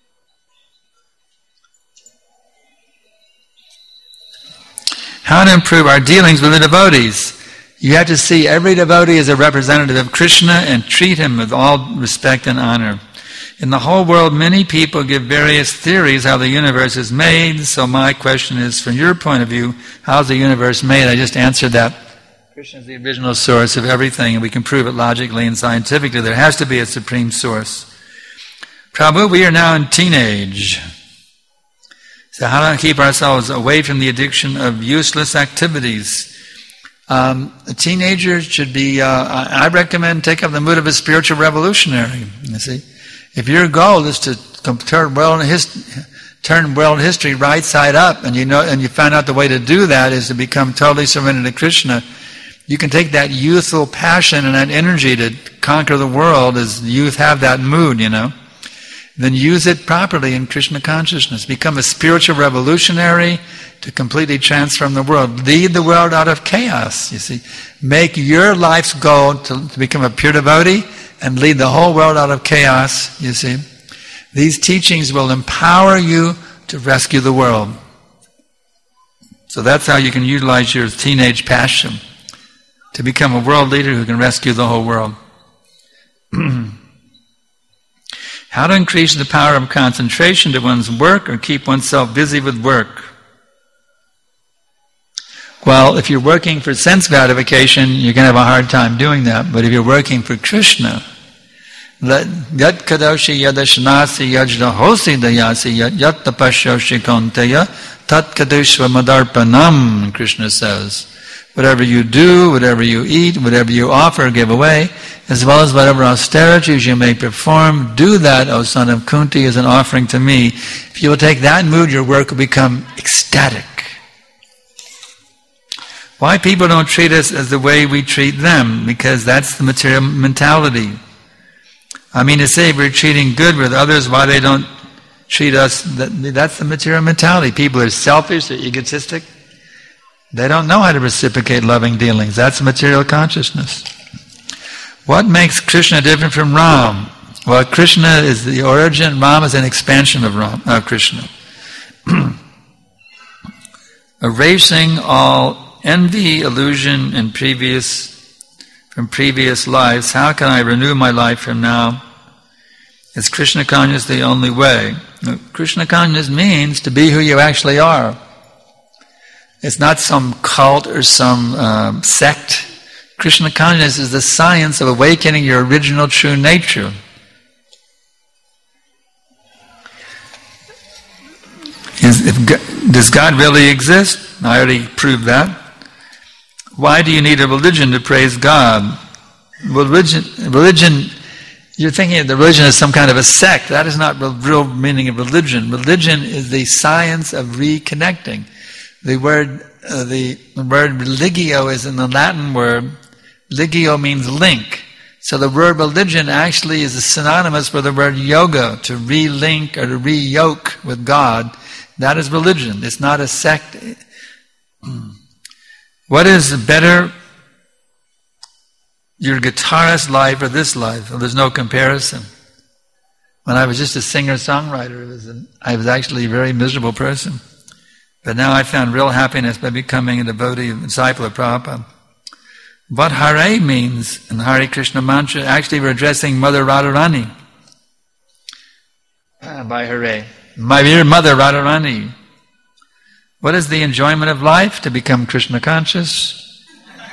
How to improve our dealings with the devotees. You have to see every devotee as a representative of Krishna and treat him with all respect and honor. In the whole world, many people give various theories how the universe is made. So my question is, from your point of view, how's the universe made? I just answered that. Krishna is the original source of everything, and we can prove it logically and scientifically. There has to be a supreme source. Prabhu, we are now in teenage. So how to keep ourselves away from the addiction of useless activities? A teenager should be, I recommend take up the mood of a spiritual revolutionary, you see. If your goal is to turn world history right side up, and you find out the way to do that is to become totally surrendered to Krishna, you can take that youthful passion and that energy to conquer the world as youth have that mood, Then use it properly in Krishna consciousness. Become a spiritual revolutionary to completely transform the world. Lead the world out of chaos, you see. Make your life's goal to become a pure devotee and lead the whole world out of chaos, you see. These teachings will empower you to rescue the world. So that's how you can utilize your teenage passion to become a world leader who can rescue the whole world. How to increase the power of concentration to one's work or keep oneself busy with work? Well, if you're working for sense gratification, you're going to have a hard time doing that. But if you're working for Krishna, yat kadoshi yadashanasi yajdahosi dayasi yat tapasyoshi konteya tat kadoshva madarpanam, Krishna says. Whatever you do, whatever you eat, whatever you offer, give away, as well as whatever austerities you may perform, do that, O son of Kunti, as an offering to me. If you will take that mood, your work will become ecstatic. Why people don't treat us as the way we treat them? Because that's the material mentality. I mean to say, if we're treating good with others, why they don't treat us, that's the material mentality. People are selfish, they're egotistic. They don't know how to reciprocate loving dealings. That's material consciousness. What makes Krishna different from Ram? Well, Krishna is the origin, Ram is an expansion of Krishna. Erasing all envy, illusion, and from previous lives, how can I renew my life from now? Is Krishna consciousness the only way? Krishna consciousness means to be who you actually are. It's not some cult or some sect. Krishna consciousness is the science of awakening your original true nature. Does God really exist? I already proved that. Why do you need a religion to praise God? Religion, you're thinking of the religion as some kind of a sect. That is not the real meaning of religion. Religion is the science of reconnecting. The word religio is in the Latin word. Ligio means link. So the word religion actually is synonymous with the word yoga, to re-link or to re-yoke with God. That is religion. It's not a sect. What is better, your guitarist life or this life? Well, there's no comparison. When I was just a singer-songwriter, I was actually a very miserable person. But now I found real happiness by becoming a devotee, a disciple of Prabhupada. What Hare means in the Hare Krishna mantra, actually we're addressing Mother Radharani by Hare. My dear Mother Radharani, what is the enjoyment of life? To become Krishna conscious.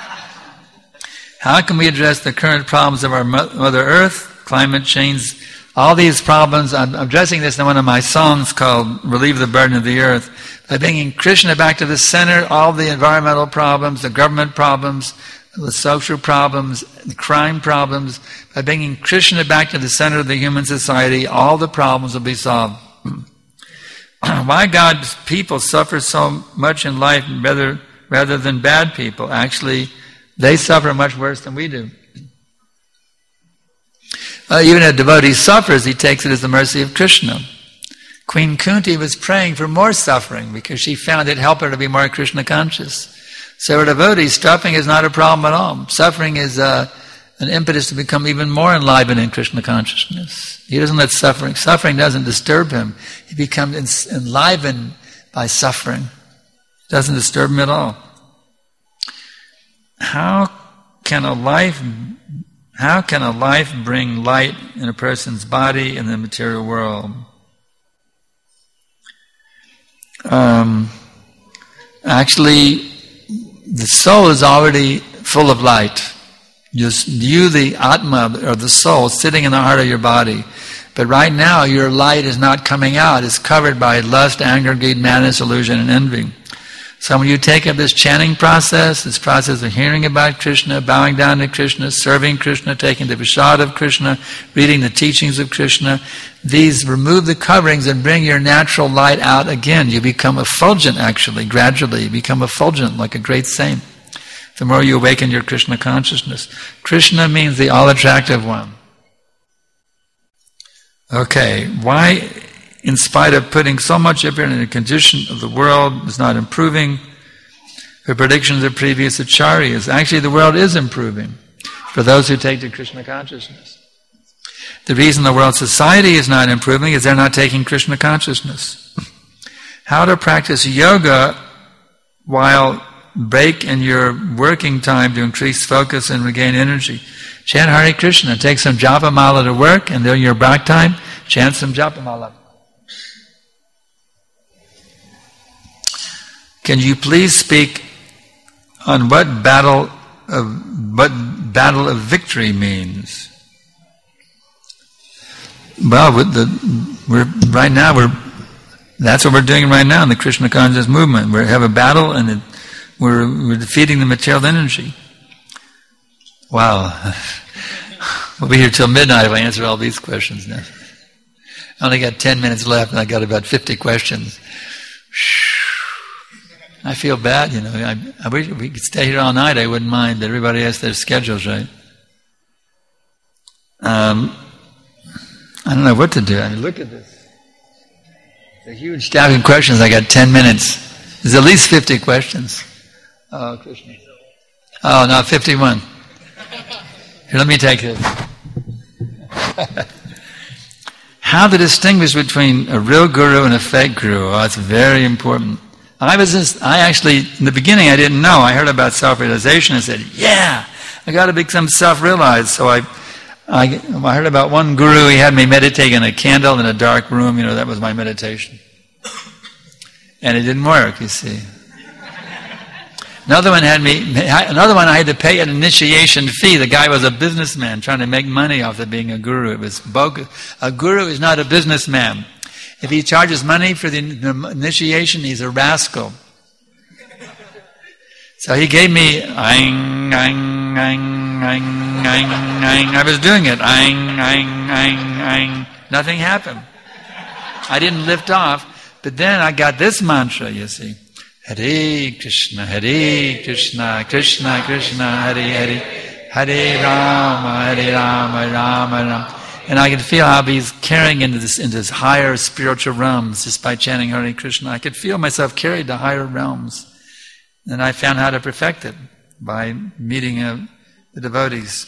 How can we address the current problems of our Mother Earth, climate change, all these problems? I'm addressing this in one of my songs called Relieve the Burden of the Earth. By bringing Krishna back to the center, all the environmental problems, the government problems, the social problems, the crime problems, by bringing Krishna back to the center of the human society, all the problems will be solved. Why God's people suffer so much in life rather than bad people? Actually, they suffer much worse than we do. Even a devotee suffers, he takes it as the mercy of Krishna. Queen Kunti was praying for more suffering because she found it helped her to be more Krishna conscious. So for devotees, suffering is not a problem at all. Suffering is an impetus to become even more enlivened in Krishna consciousness. He doesn't let suffering doesn't disturb him. He becomes enlivened by suffering. It doesn't disturb him at all. How can a life bring light in a person's body in the material world? Actually, the soul is already full of light. You, the Atma, or the soul, sitting in the heart of your body. But right now, your light is not coming out. It's covered by lust, anger, greed, madness, illusion, and envy. So when you take up this chanting process, this process of hearing about Krishna, bowing down to Krishna, serving Krishna, taking the prasad of Krishna, reading the teachings of Krishna, these remove the coverings and bring your natural light out again. You become effulgent, actually, gradually. You become effulgent like a great saint. The more you awaken your Krishna consciousness. Krishna means the all-attractive one. Okay, why, in spite of putting so much effort in the condition of the world is not improving, the predictions of previous acharyas, actually the world is improving for those who take to Krishna consciousness. The reason the world society is not improving is they're not taking Krishna consciousness. How to practice yoga while break in your working time to increase focus and regain energy. Chant Hare Krishna. Take some japa mala to work, and during your break time, chant some japa mala. Can you please speak on what battle of victory means? Well, that's what we're doing right now in the Krishna conscious movement. We have a battle, and we're defeating the material energy. Wow. We'll be here till midnight if I answer all these questions now. I only got 10 minutes left, and I got about 50 questions. I feel bad, I wish we could stay here all night. I wouldn't mind, but everybody has their schedules, right? I don't know what to do. I mean, look at this. It's a huge stack of questions. I got 10 minutes. There's at least 50 questions. Oh, Krishna. Oh, no, 51. Here, let me take this. How to distinguish between a real guru and a fake guru? Oh, it's very important. I actually, in the beginning, I didn't know. I heard about self-realization and said, yeah, I got to become self-realized. So I heard about one guru. He had me meditate in a candle in a dark room. That was my meditation. And it didn't work, you see. Another one I had to pay an initiation fee. The guy was a businessman trying to make money off of being a guru. It was bogus. A guru is not a businessman. If he charges money for the initiation, he's a rascal. So he gave me ang, ang, ang, ang, ang, ang. I was doing it. Ang, ang, ang, ang. Nothing happened. I didn't lift off. But then I got this mantra, you see. Hare Krishna, Krishna Krishna, Hare Hare. Hare Rama, Rama Rama. And I could feel how he's carrying into this higher spiritual realms just by chanting Hare Krishna. I could feel myself carried to higher realms. And I found how to perfect it by meeting the devotees.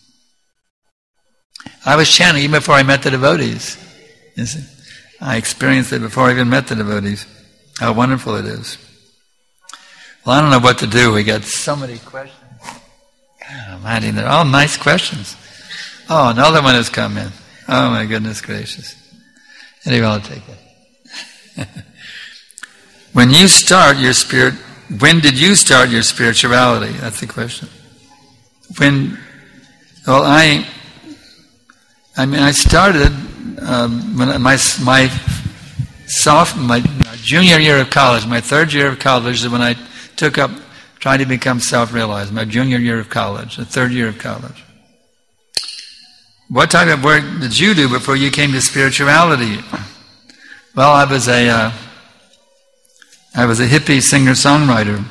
I was chanting even before I met the devotees. You see? I experienced it before I even met the devotees. How wonderful it is. Well, I don't know what to do. We got so many questions. God almighty, they're all nice questions. Oh, another one has come in. Oh my goodness gracious. Anyway, I'll take it. When did you start your spirituality? That's the question. I started when my junior year of college, my third year of college is when I took up trying to become self-realized, my junior year of college, the third year of college. What type of work did you do before you came to spirituality? Well, I was a hippie singer-songwriter.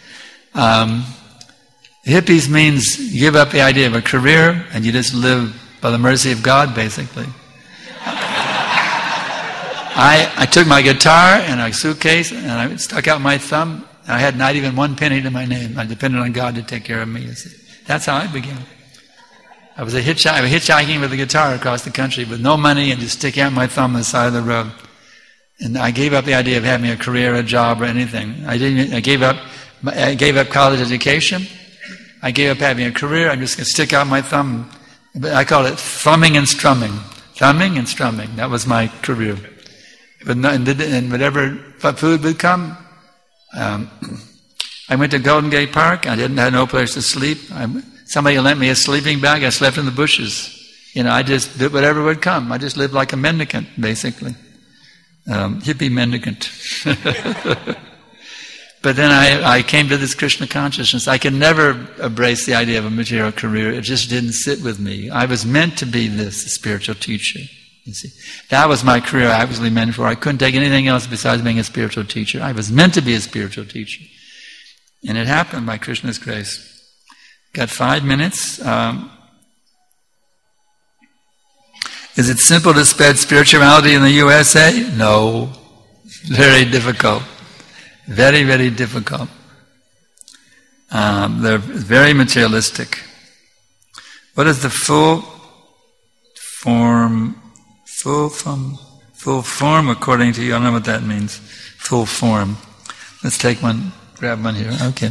Hippies means you give up the idea of a career and you just live by the mercy of God, basically. I took my guitar and a suitcase and I stuck out my thumb. I had not even one penny to my name. I depended on God to take care of me. You see. That's how I began. I was hitchhiking with a guitar across the country with no money and just sticking out my thumb on the side of the road. And I gave up the idea of having a career, a job, or anything. I gave up college education. I gave up having a career. I'm just going to stick out my thumb. I call it thumbing and strumming. Thumbing and strumming. That was my career. And whatever food would come, I went to Golden Gate Park. I had no place to sleep. Somebody lent me a sleeping bag. I slept in the bushes. I just did whatever would come. I just lived like a mendicant, basically. Hippie mendicant. But then I came to this Krishna consciousness. I could never embrace the idea of a material career. It just didn't sit with me. I was meant to be this, a spiritual teacher. You see, that was my career I was meant for. I couldn't take anything else besides being a spiritual teacher. I was meant to be a spiritual teacher. And it happened by Krishna's grace. Got 5 minutes. Is it simple to spread spirituality in the USA? No. Very difficult. Very, very difficult. They're very materialistic. What is the full form according to you? I don't know what that means. Full form. Let's take one, grab one here. Okay.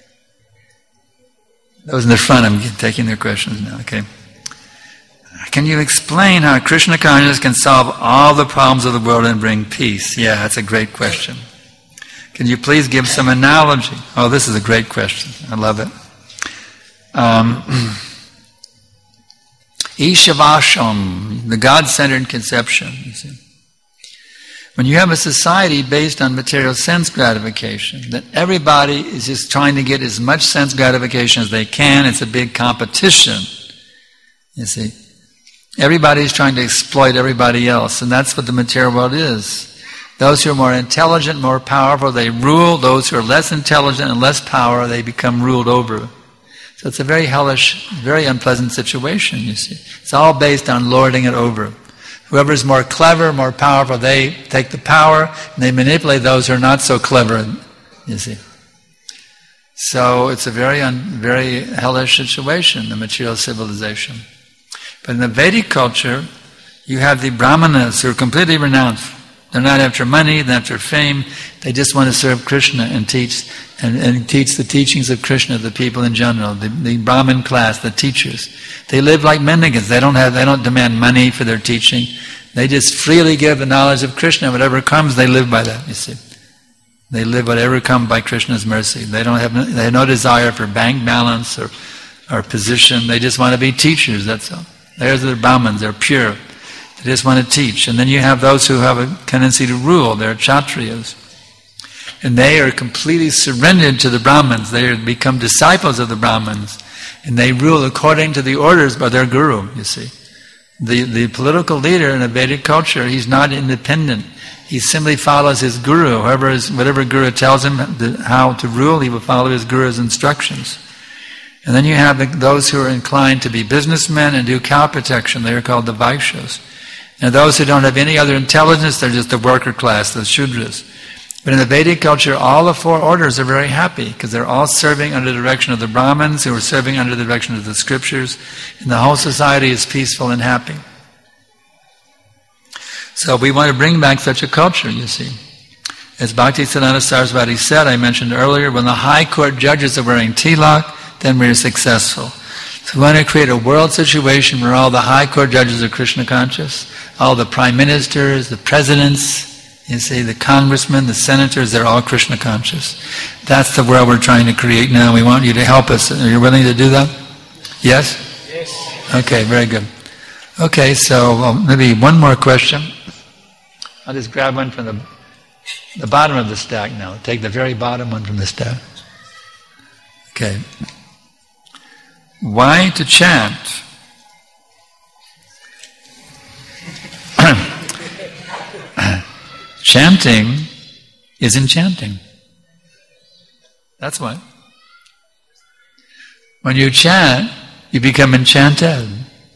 Those in the front, I'm taking their questions now. Okay. Can you explain how Krishna consciousness can solve all the problems of the world and bring peace? Yeah, that's a great question. Can you please give some analogy? Oh, this is a great question. I love it. Ishavasham, the God-centered conception. You see. When you have a society based on material sense gratification, that everybody is just trying to get as much sense gratification as they can, it's a big competition. You see. Everybody's trying to exploit everybody else, and that's what the material world is. Those who are more intelligent, more powerful, they rule. Those who are less intelligent and less power, they become ruled over. So it's a very hellish, very unpleasant situation, you see. It's all based on lording it over. Whoever is more clever, more powerful, they take the power, and they manipulate those who are not so clever, you see. So it's a very hellish situation, the material civilization. But in the Vedic culture, you have the Brahmanas who are completely renounced. They're not after money, they're after fame. They just want to serve Krishna and teach the teachings of Krishna to the people in general. The Brahmin class, the teachers. They live like mendicants. They don't demand money for their teaching. They just freely give the knowledge of Krishna. Whatever comes, they live by that, you see. They live whatever comes by Krishna's mercy. They have no desire for bank balance or position. They just want to be teachers, that's all. There's the Brahmins, they're pure. They just want to teach. And then you have those who have a tendency to rule. They're Kshatriyas. And they are completely surrendered to the Brahmins. They become disciples of the Brahmins. And they rule according to the orders by their guru, you see. The political leader in a Vedic culture, he's not independent. He simply follows his guru. Whatever guru tells him how to rule, he will follow his guru's instructions. And then you have those who are inclined to be businessmen and do cow protection. They are called the Vaishyas. And those who don't have any other intelligence, they're just the worker class, the Shudras. But in the Vedic culture, all the four orders are very happy because they're all serving under the direction of the Brahmins who are serving under the direction of the scriptures. And the whole society is peaceful and happy. So we want to bring back such a culture, you see. As Bhaktisiddhanta Saraswati said, I mentioned earlier, when the high court judges are wearing tilak, then we're successful. So we want to create a world situation where all the high court judges are Krishna conscious, all the prime ministers, the presidents, you see, the congressmen, the senators, they're all Krishna conscious. That's the world we're trying to create now. We want you to help us. Are you willing to do that? Yes? Yes. Okay, very good. Okay, so maybe one more question. I'll just grab one from the bottom of the stack now. Take the very bottom one from the stack. Okay. Why to chant? Chanting is enchanting. That's why. When you chant, you become enchanted.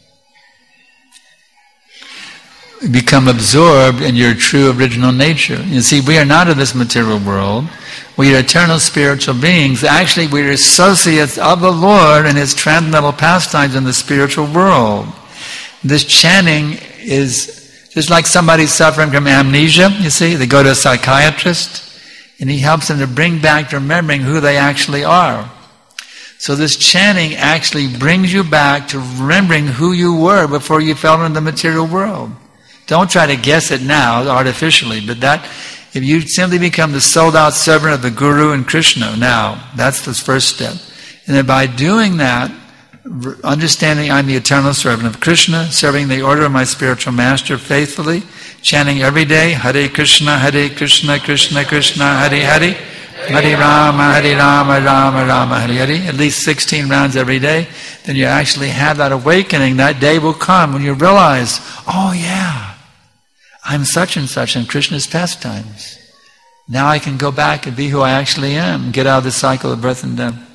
You become absorbed in your true original nature. You see, we are not of this material world. We are eternal spiritual beings. Actually, we are associates of the Lord and His transcendental pastimes in the spiritual world. This chanting is just like somebody suffering from amnesia, you see. They go to a psychiatrist and he helps them to bring back to remembering who they actually are. So this chanting actually brings you back to remembering who you were before you fell into the material world. Don't try to guess it now artificially, but that if you simply become the sold-out servant of the Guru and Krishna now, that's the first step. And then by doing that, understanding I'm the eternal servant of Krishna, serving the order of my spiritual master faithfully, chanting every day, Hare Krishna, Krishna Krishna, Hare Hare, Hare Rama, Rama Rama, Hare Hare, at least 16 rounds every day, then you actually have that awakening. That day will come when you realize, oh yeah, I'm such and such in Krishna's pastimes. Now I can go back and be who I actually am, get out of the cycle of birth and death.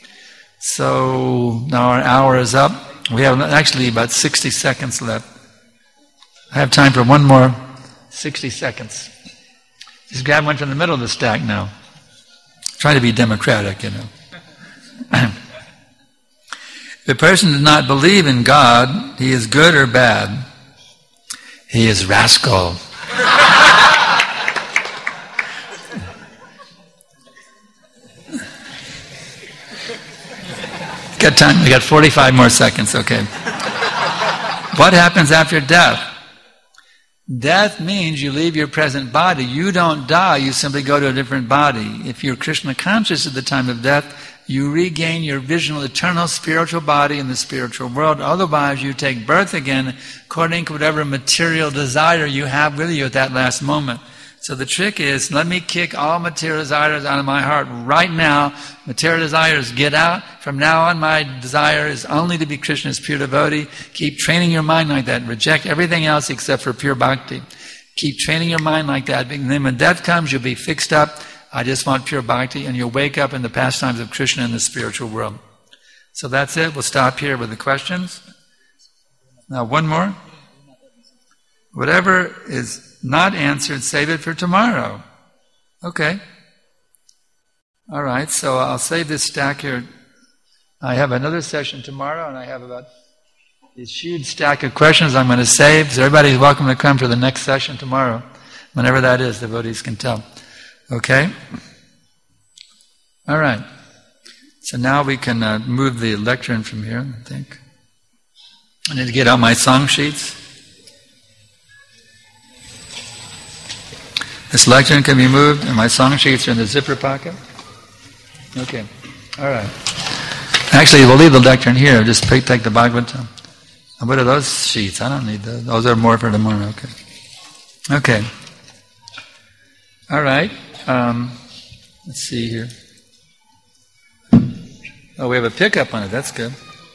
So now our hour is up. We have actually about 60 seconds left. I have time for one more 60 seconds. Just grab one from the middle of the stack now. Try to be democratic, you know. If a person does not believe in God, he is good or bad? He is rascal. Got time? We got 45 more seconds, okay. What happens after death? Death means you leave your present body. You don't die, you simply go to a different body. If you're Krishna conscious at the time of death, you regain your original eternal spiritual body in the spiritual world. Otherwise, you take birth again according to whatever material desire you have with you at that last moment. So the trick is, let me kick all material desires out of my heart right now. Material desires, get out. From now on, my desire is only to be Krishna's pure devotee. Keep training your mind like that. Reject everything else except for pure bhakti. Keep training your mind like that. And then when death comes, you'll be fixed up. I just want pure bhakti. And you'll wake up in the pastimes of Krishna in the spiritual world. So that's it. We'll stop here with the questions. Now, one more. Whatever is not answered, save it for tomorrow. Okay. All right, so I'll save this stack here. I have another session tomorrow, and I have about this huge stack of questions I'm going to save. So everybody's welcome to come for the next session tomorrow. Whenever that is, devotees can tell. Okay? All right. So now we can move the lectern from here, I think. I need to get out my song sheets. This lectern can be moved, and my song sheets are in the zipper pocket. Okay. All right. Actually, we'll leave the lectern here. Just take the Bhagavatam. What are those sheets? I don't need those. Those are more for tomorrow. Okay. Okay. All right. Let's see here. Oh, we have a pickup on it. That's good.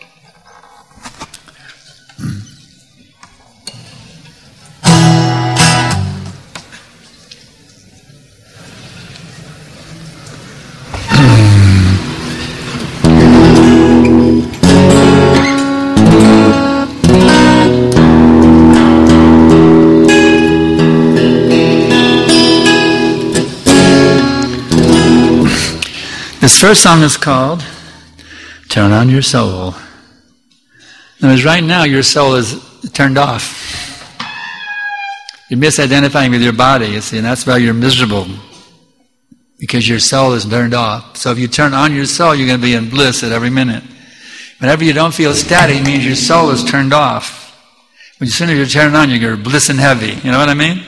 This first song is called Turn On Your Soul. Because right now your soul is turned off. You're misidentifying with your body, you see, and that's why you're miserable. Because your soul is turned off. So if you turn on your soul, you're going to be in bliss at every minute. Whenever you don't feel static, it means your soul is turned off. But as soon as you turn it on, you're bliss and heavy. You know what I mean?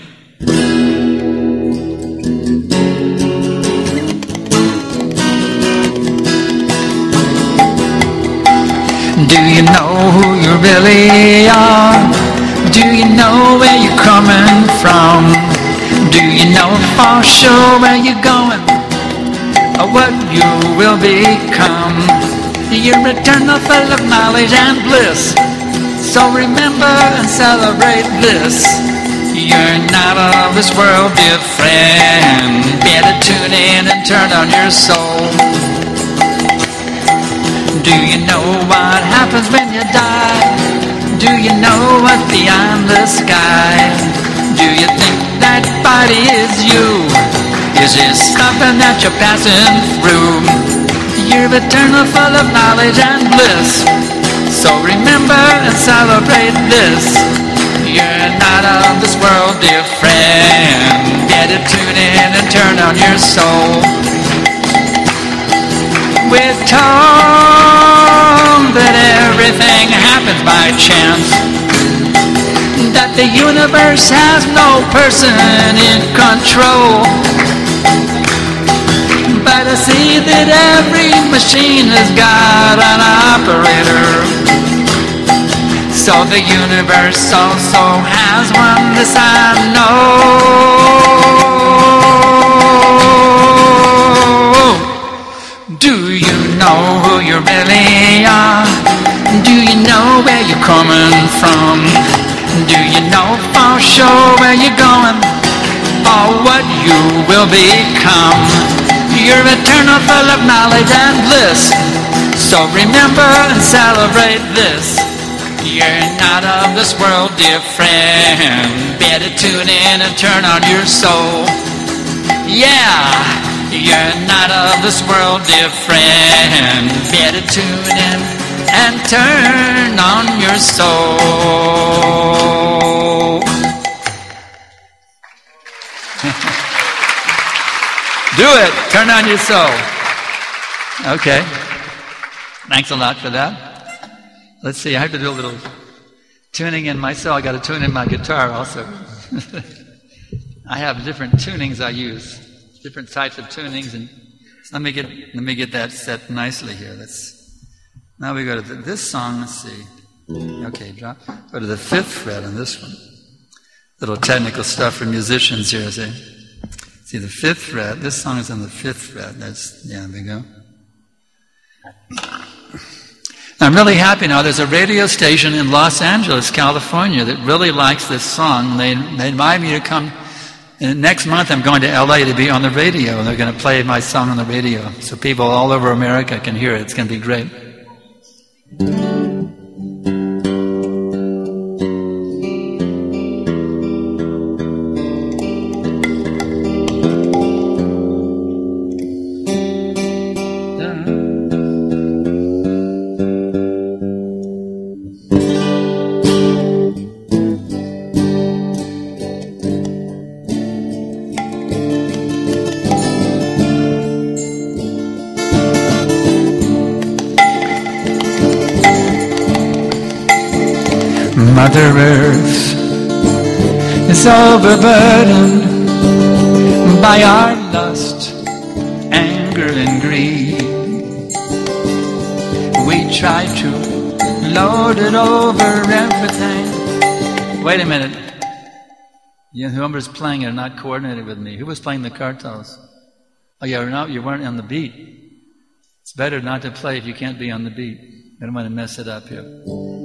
Do you know who you really are? Do you know where you're coming from? Do you know for sure where you're going? Or what you will become? You're eternal, full of knowledge and bliss. So remember and celebrate this. You're not of this world, dear friend. Better tune in and turn on your soul. Do you know what happens when you die? Do you know what's beyond the sky? Do you think that body is you? Is it something that you're passing through? You're eternal, full of knowledge and bliss. So remember and celebrate this. You're not of this world, dear friend. Better tune in and turn on your soul. We're told that everything happens by chance, that the universe has no person in control. But I see that every machine has got an operator. So the universe also has one, this I know. Do you know who you really are? Do you know where you're coming from? Do you know for sure where you're going? Or what you will become? You're eternal, full of knowledge and bliss. So remember and celebrate this. You're not of this world, dear friend. Better tune in and turn on your soul. Yeah! You're not of this world, dear friend. Better tune in and turn on your soul. Do it. Turn on your soul. Okay. Thanks a lot for that. Let's see. I have to do a little tuning in my soul. I got to tune in my guitar also. I have different tunings I use. Different types of tunings, and so let me get that set nicely here. Now we go to this song. Let's see. Okay, go to the 5th fret on this one. Little technical stuff for musicians here. See the 5th fret. This song is on the 5th fret. There we go. I'm really happy now. There's a radio station in Los Angeles, California, that really likes this song. They invite me to come. And next month I'm going to LA to be on the radio, and they're going to play my song on the radio. So people all over America can hear it. It's going to be great. Mother Earth is overburdened by our lust, anger, and greed. We try to loaded over everything. Wait a minute. Whoever's playing it are not coordinated with me. Who was playing the kartals? Oh, yeah, no, you weren't on the beat. It's better not to play if you can't be on the beat. I don't want to mess it up here.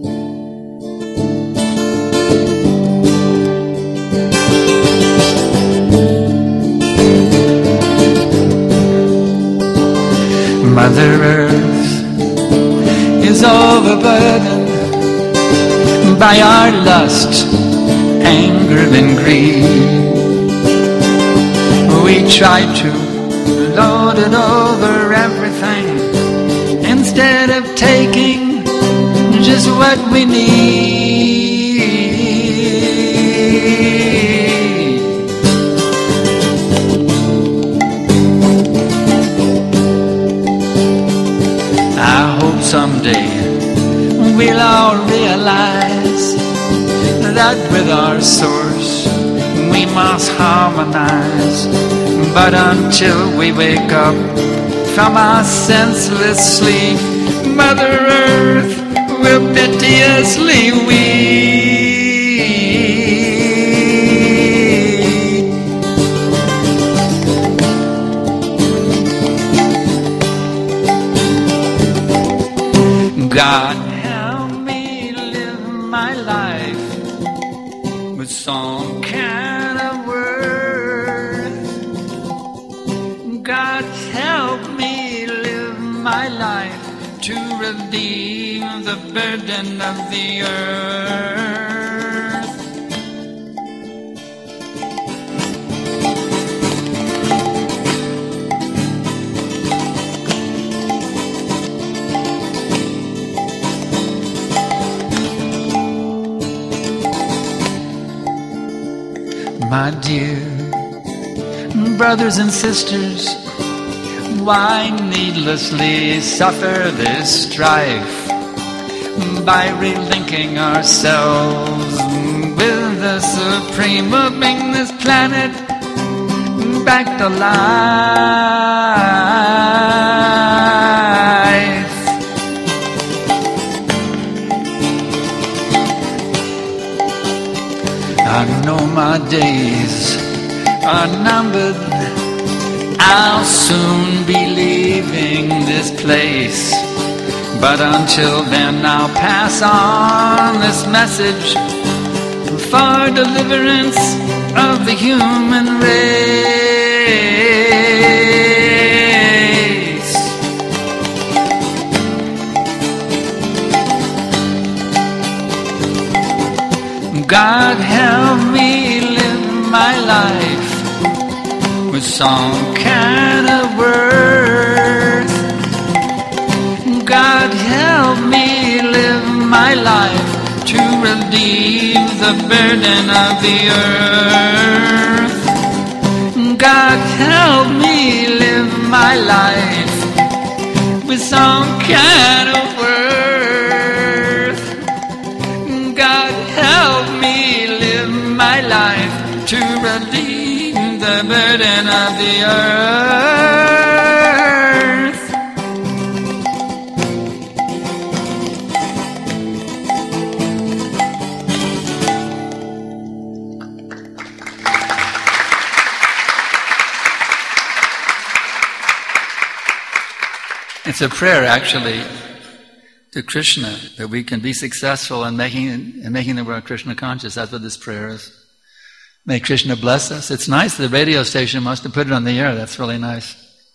Mother Earth is overburdened by our lust, anger and greed. We try to load it over everything instead of taking just what we need. I hope someday we'll all realize that with our source we must harmonize. But until we wake up from our senseless sleep, Mother Earth will piteously weep. God help me live my life with some kind of worth. God help me live my life to redeem the burden of the earth. My dear brothers and sisters, why needlessly suffer this strife by relinking ourselves with the Supreme, moving this planet back to life? I know my days are numbered. I'll soon be leaving this place, but until then I'll pass on this message for deliverance of the human race. God help me live my life with some kind of worth. God help me live my life to redeem the burden of the earth. God help me live my life with some kind of worth. God help me live my life to redeem the burden of the earth. It's a prayer, actually, to Krishna, that we can be successful in making the world Krishna conscious. That's what this prayer is. May Krishna bless us. It's nice the radio station must have put it on the air. That's really nice.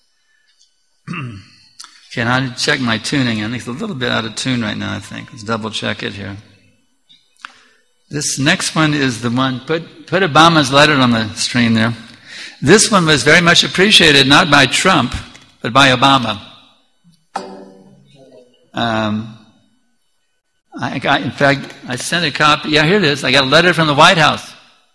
Okay, now I check my tuning. I think it's a little bit out of tune right now, I think. Let's double check it here. This next one is the one, put Obama's letter on the screen there. This one was very much appreciated, not by Trump, but by Obama. In fact, I sent a copy. Yeah, here it is. I got a letter from the White House.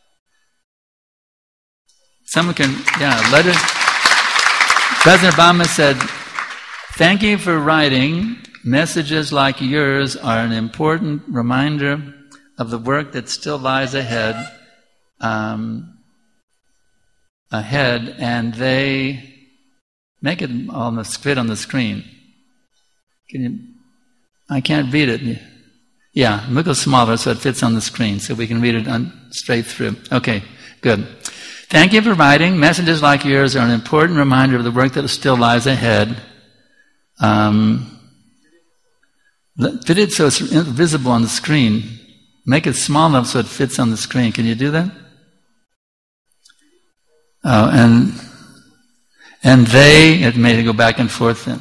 Someone can, a letter. President Obama said, "Thank you for writing. Messages like yours are an important reminder of the work that still lies ahead, and they make it almost fit on the screen." I can't read it. Yeah, make it smaller so it fits on the screen so we can read it straight through. Okay, good. Thank you for writing. Messages like yours are an important reminder of the work that still lies ahead. Fit it so it's visible on the screen. Make it small enough so it fits on the screen. Can you do that? Oh, and they, it made it go back and forth then.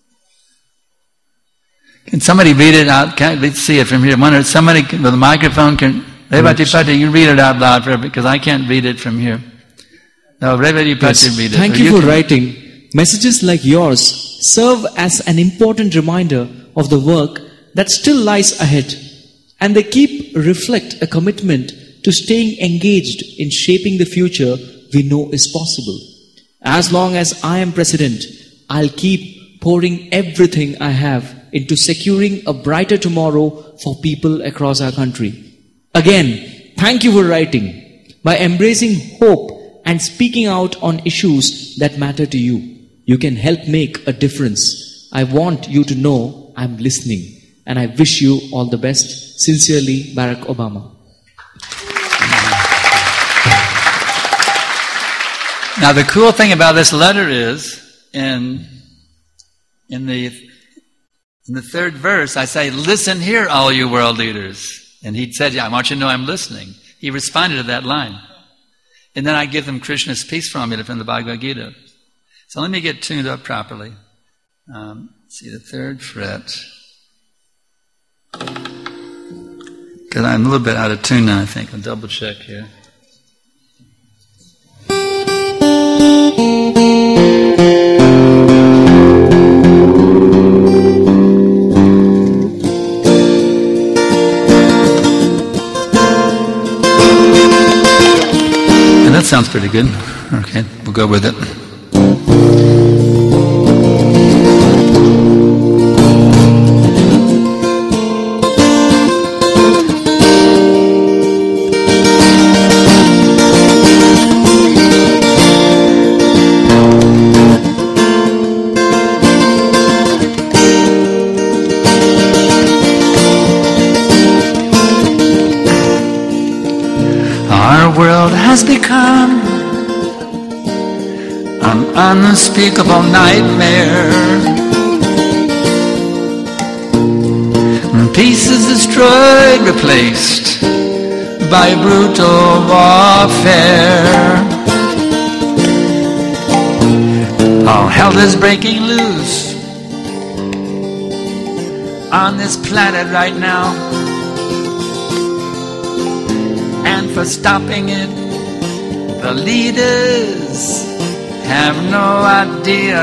Can somebody read it out? Let's see it from here. Somebody with a microphone can, you read it out loud because I can't read it from here. No, yes. Read it. Thank you for writing. Messages like yours serve as an important reminder of the work that still lies ahead, and they reflect a commitment to staying engaged in shaping the future we know is possible. As long as I am president, I'll keep pouring everything I have into securing a brighter tomorrow for people across our country. Again, thank you for writing. By embracing hope and speaking out on issues that matter to you, you can help make a difference. I want you to know I'm listening, and I wish you all the best. Sincerely, Barack Obama. Now the cool thing about this letter is, in the third verse, I say, "Listen here, all you world leaders." And he said, "I want you to know I'm listening." He responded to that line. And then I give them Krishna's peace formula from the Bhagavad Gita. So let me get tuned up properly. See the third fret. Because I'm a little bit out of tune now, I think. I'll double check here. And that sounds pretty good. Okay, we'll go with it. Has become an unspeakable nightmare. Peace is destroyed, replaced by brutal warfare. All hell is breaking loose on this planet right now, and for stopping it, the leaders have no idea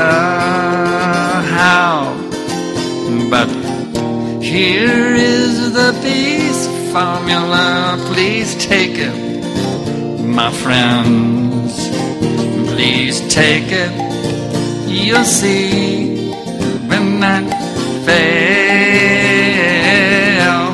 how. But here is the peace formula. Please take it, my friends. Please take it. You'll see when I fail.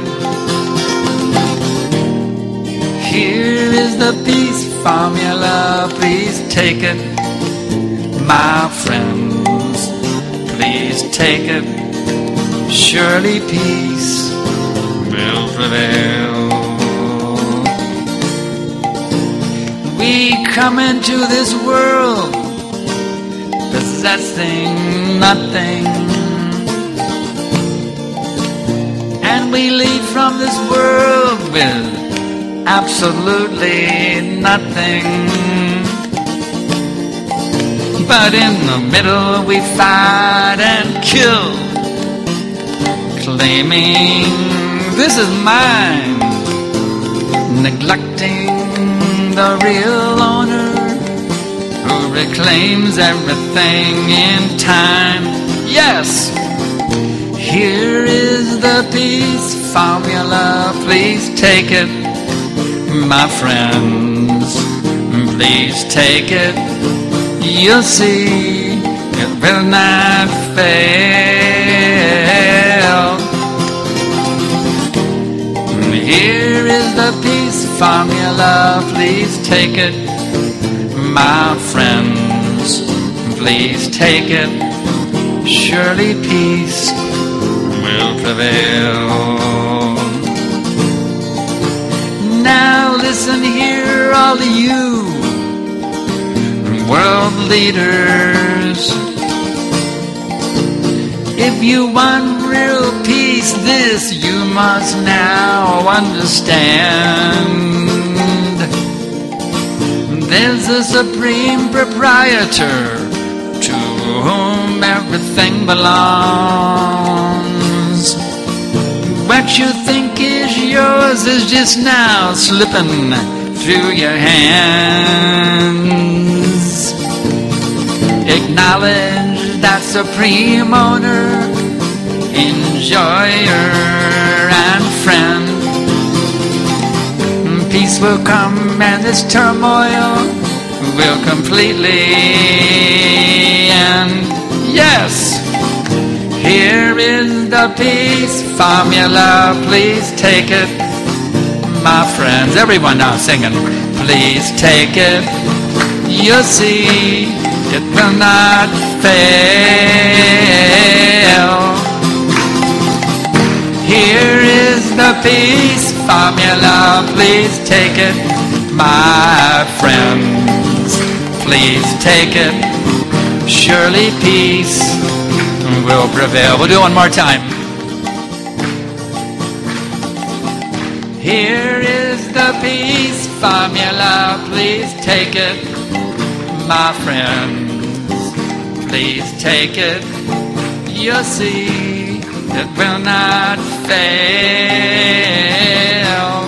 Here is the peace formula, please take it, my friends, please take it. Surely peace will prevail. We come into this world possessing nothing, and we leave from this world with absolutely nothing. But in the middle we fight and kill, claiming this is mine, neglecting the real owner who reclaims everything in time. Yes, here is the peace formula, please take it, my friends, please take it. You'll see it will not fail. Here is the peace formula, please take it, my friends, please take it. Surely peace will prevail. all you world leaders. If you want real peace, this you must now understand. There's a supreme proprietor to whom everything belongs. What you think is yours is just now slipping through your hands. Acknowledge that supreme owner, enjoyer and friend. Peace will come and this turmoil will completely end. Yes, here is the peace formula. Please take it, my friends. Everyone now singing. Please take it. You'll see it will not fail. Here is the peace formula. Please take it, my friends. Please take it. Surely peace will prevail. We'll do it one more time. Here is the peace formula. Please take it, my friends. Please take it. You'll see it will not fail.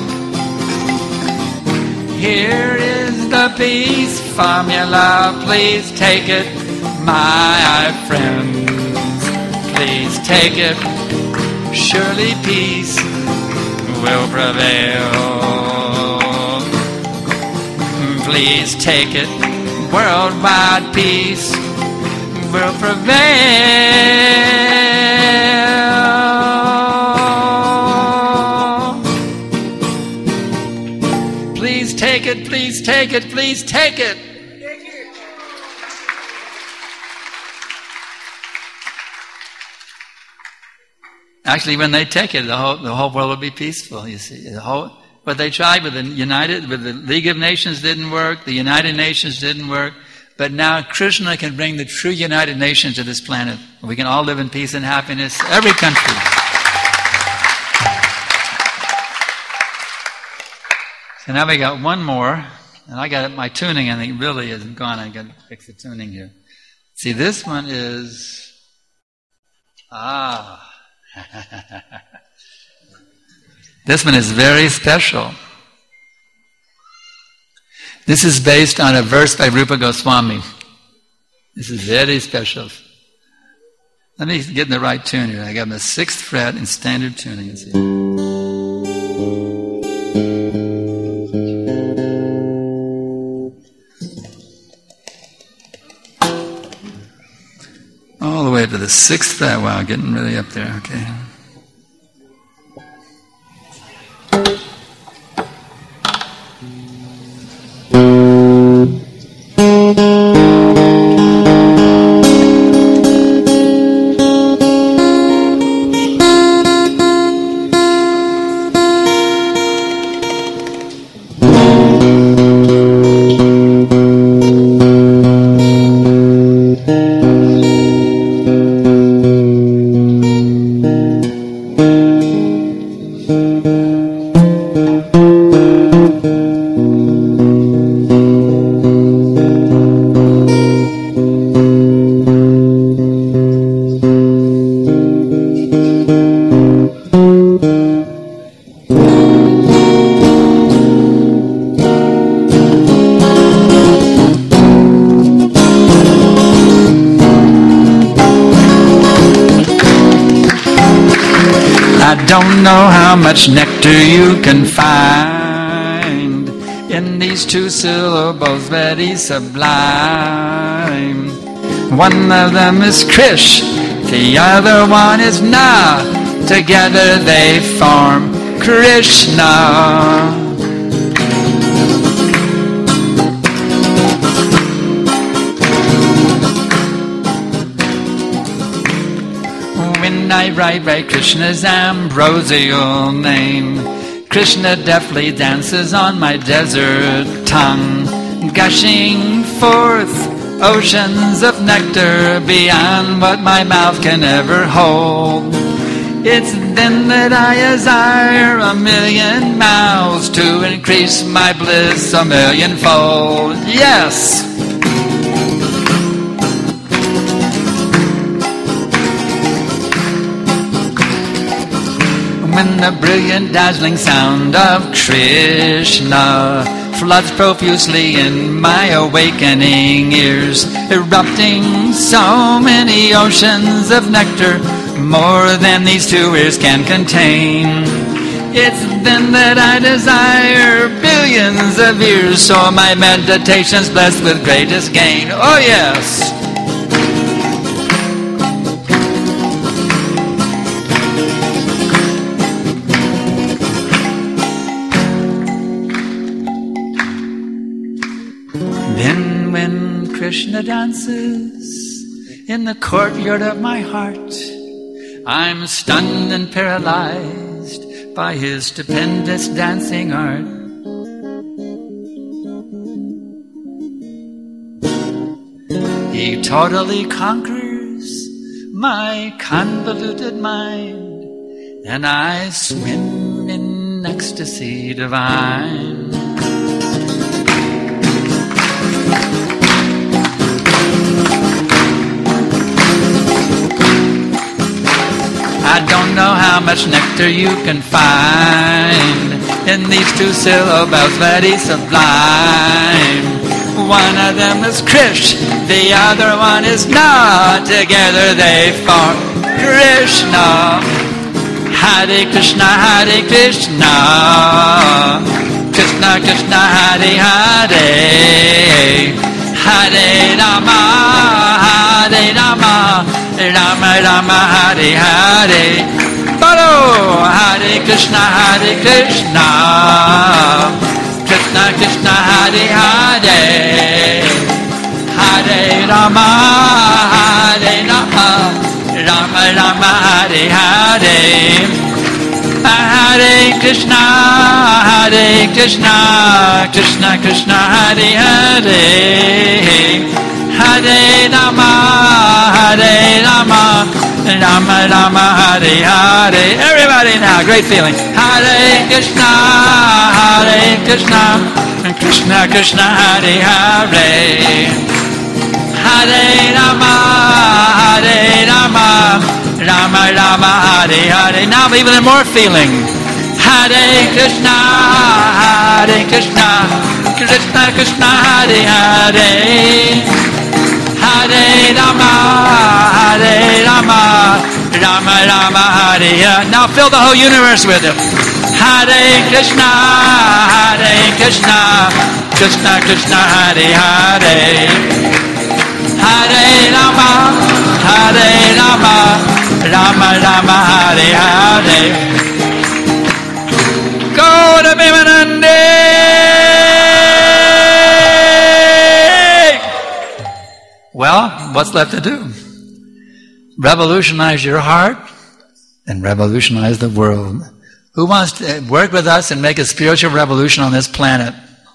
Here is the peace formula. Please take it, my friends. Please take it. Surely peace will prevail. Please take it. Worldwide peace will prevail. Please take it, please take it, please take it. Actually, when they take it, the whole world will be peaceful, you see. But they tried with the League of Nations didn't work, the United Nations didn't work. But now Krishna can bring the true United Nations to this planet. We can all live in peace and happiness, every country. So now we got one more, and I got my tuning, I think, really isn't gone. I got to fix the tuning here. See, this one is this one is very special. This is based on a verse by Rupa Goswami. This is very special. Let me get in the right tune here. I got the 6th fret in standard tuning. Let's see. All the way to the 6th fret. Wow, getting really up there. Okay. Don't know how much nectar you can find in these 2 syllables, very sublime. One of them is Krish, the other one is Na. Together they form Krishna. When I write Krishna's ambrosial name, Krishna deftly dances on my desert tongue, gushing forth oceans of nectar beyond what my mouth can ever hold. It's then that I desire 1,000,000 mouths to increase my bliss 1,000,000-fold. Yes! When the brilliant, dazzling sound of Krishna floods profusely in my awakening ears, erupting so many oceans of nectar, more than these 2 ears can contain. It's then that I desire billions of years, so my meditation's blessed with greatest gain. Oh yes! Then when Krishna dances in the courtyard of my heart, I'm stunned and paralyzed by his stupendous dancing art. He totally conquers my convoluted mind, and I swim in ecstasy divine. I don't know how much nectar you can find in these 2 syllables, very sublime. One of them is Krish, the other one is Na. Together they form Krishna. Hare Krishna, Hare Krishna, Krishna Krishna, Hare Hare, Hare Rama, Hare Rama, Rama Rama, Hare Hare. Bolo! Hare Krishna, Hare Krishna, Krishna Krishna, Hare Hare, Hare Rama, Hare Rama, Rama Rama, Hare Hare. Hare Krishna, Hare Krishna, Krishna Krishna, Hare Hare, Hare Rama, Hare Rama, Rama Rama, Hare Hare. Everybody now, great feeling. Hare Krishna, Hare Krishna, Krishna Krishna, Hare Hare, Hare Rama, Hare Rama, Rama Rama, Hare Hare. Now even more feeling. Hare Krishna, Hare Krishna, Krishna Krishna, Hare Hare, Hare Rama, Hare Rama, Rama Rama, Hare Hare. Now fill the whole universe with it. Hare Krishna, Hare Krishna, Krishna Krishna, Hare Hare, Hare Rama, Hare Rama, Rama Rama, Hare Hare. Go to Vimanande! Well, what's left to do? Revolutionize your heart and revolutionize the world. Who wants to work with us and make a spiritual revolution on this planet?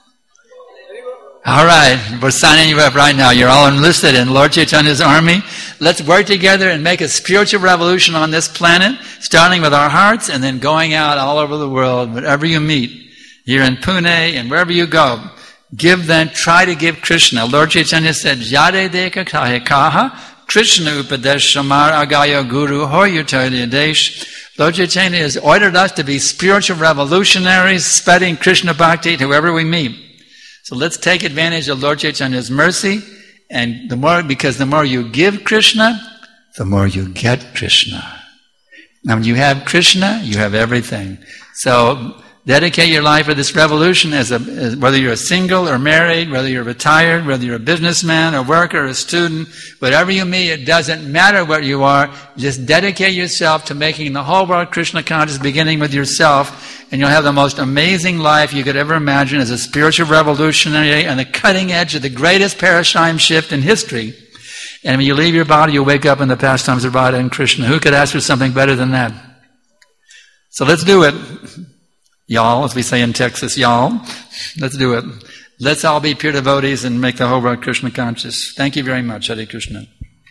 All right, we're signing you up right now. You're all enlisted in Lord Chaitanya's army. Let's work together and make a spiritual revolution on this planet, starting with our hearts and then going out all over the world, wherever you meet. Here in Pune and wherever you go. Try to give Krishna. Lord Chaitanya said, Yade deka kahe kaha, Krishna upadesh shamar agaya guru hoyutaya desh. Lord Chaitanya has ordered us to be spiritual revolutionaries, spreading Krishna bhakti to whoever we meet. So let's take advantage of Lord Chaitanya's mercy, and because the more you give Krishna, the more you get Krishna. Now when you have Krishna, you have everything. So dedicate your life for this revolution as whether you're single or married, whether you're retired, whether you're a businessman, a worker, a student, whatever you meet, it doesn't matter what you are. Just dedicate yourself to making the whole world Krishna conscious, beginning with yourself, and you'll have the most amazing life you could ever imagine as a spiritual revolutionary on the cutting edge of the greatest paradigm shift in history. And when you leave your body, you wake up in the pastimes of Radha and Krishna. Who could ask for something better than that? So let's do it. Y'all, as we say in Texas, y'all. Let's do it. Let's all be pure devotees and make the whole world Krishna conscious. Thank you very much. Hare Krishna.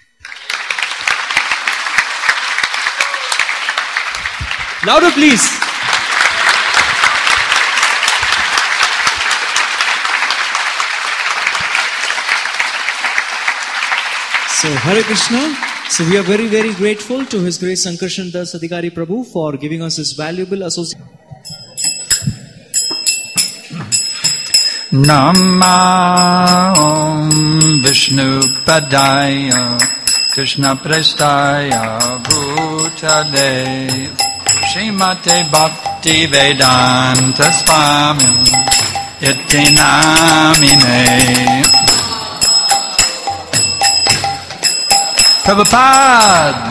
Louder, please. So, Hare Krishna. So, we are very, very grateful to His Grace Sankarshan Das Adhikari Prabhu for giving us this valuable association. Namah Vishnu Padaya Krishna Prestaya Bhutale Srimate Bhakti Vedanta Swami Iti Namine Prabhupada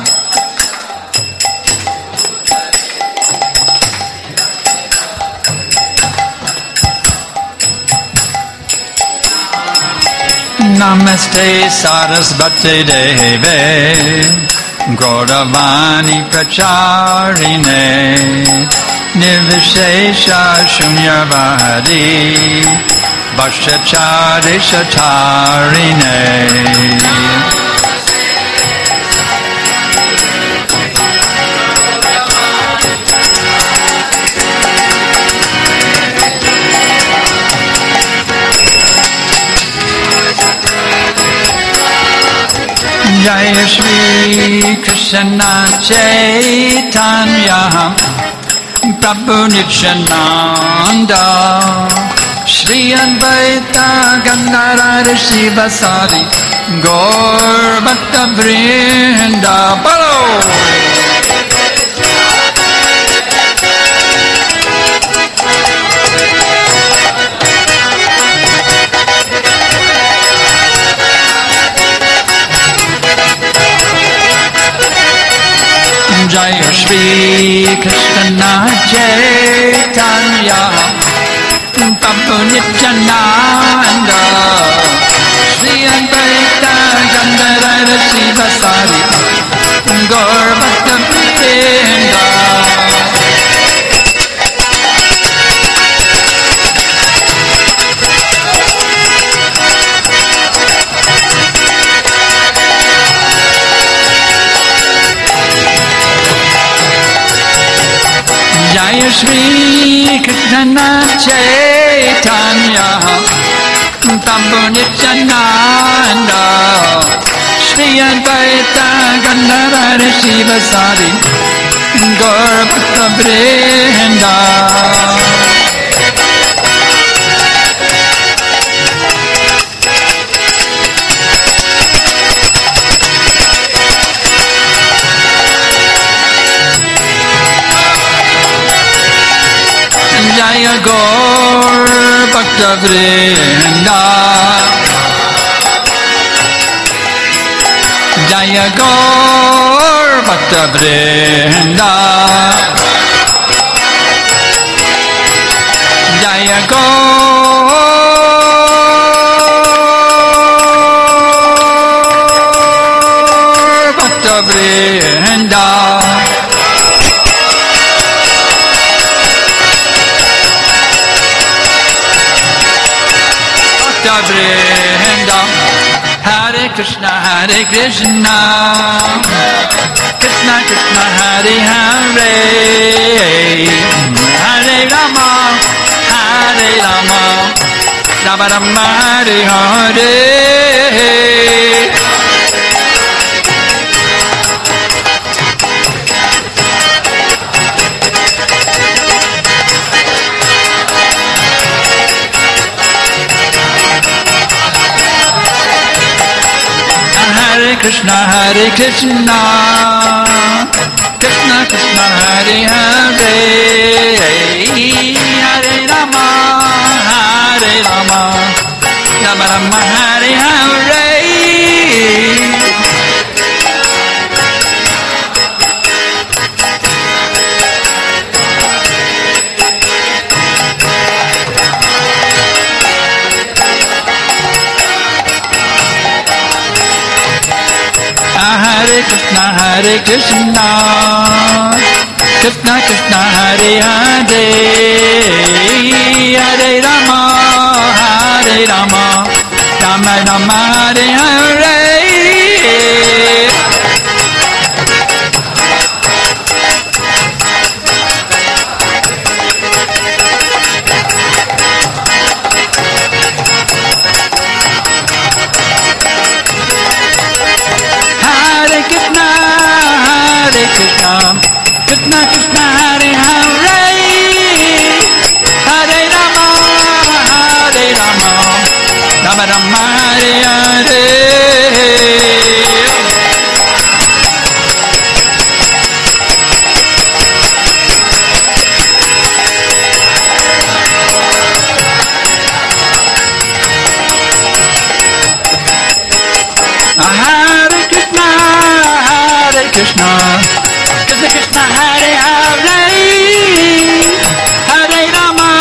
Namaste Sarasvati Deve Gauravani Pracharine Nirvishesha Shunyavadi Vashachari Shatarine Jai Shri Krishna Chaitanya Prabhu Nityananda Shri Advaita Gandhara Shivasari Gaur Bhakta Vrinda Bolo Jai Shri Krishna Chaitanya Prabhu Nityananda Shri Advaita Gandhara Shivasari Gaur Bhakta Vrinda Jai Shri Krishna Chaitanya Prabhu Nityananda Shri Advaita Gandhara Shivasari Gaur Bhakta Vrinda Jaya Gaur Bhakta Vrinda Jaya Gaur Bhakta Vrinda Jaya Gaur Bhakta Vrinda Hare Krishna, Hare Krishna, Krishna Krishna, Hare Hare, Hare Rama, Hare Rama, Rama Rama, Hare Hare. Hare Krishna, Hare Krishna, Krishna Krishna, Hare Hare, Hare Rama, Hare Rama, Rama Rama, Hare Hare. Hare Krishna, Hare Krishna, Krishna Krishna, Hare Hare, Rama, Hare Hare. Hare Krishna, Krishna Krishna, Hare Hare, Hare Rama, Rama Rama, Hare Hare. Hare Krishna, Krishna Krishna, Hare Hare, Hare Rama,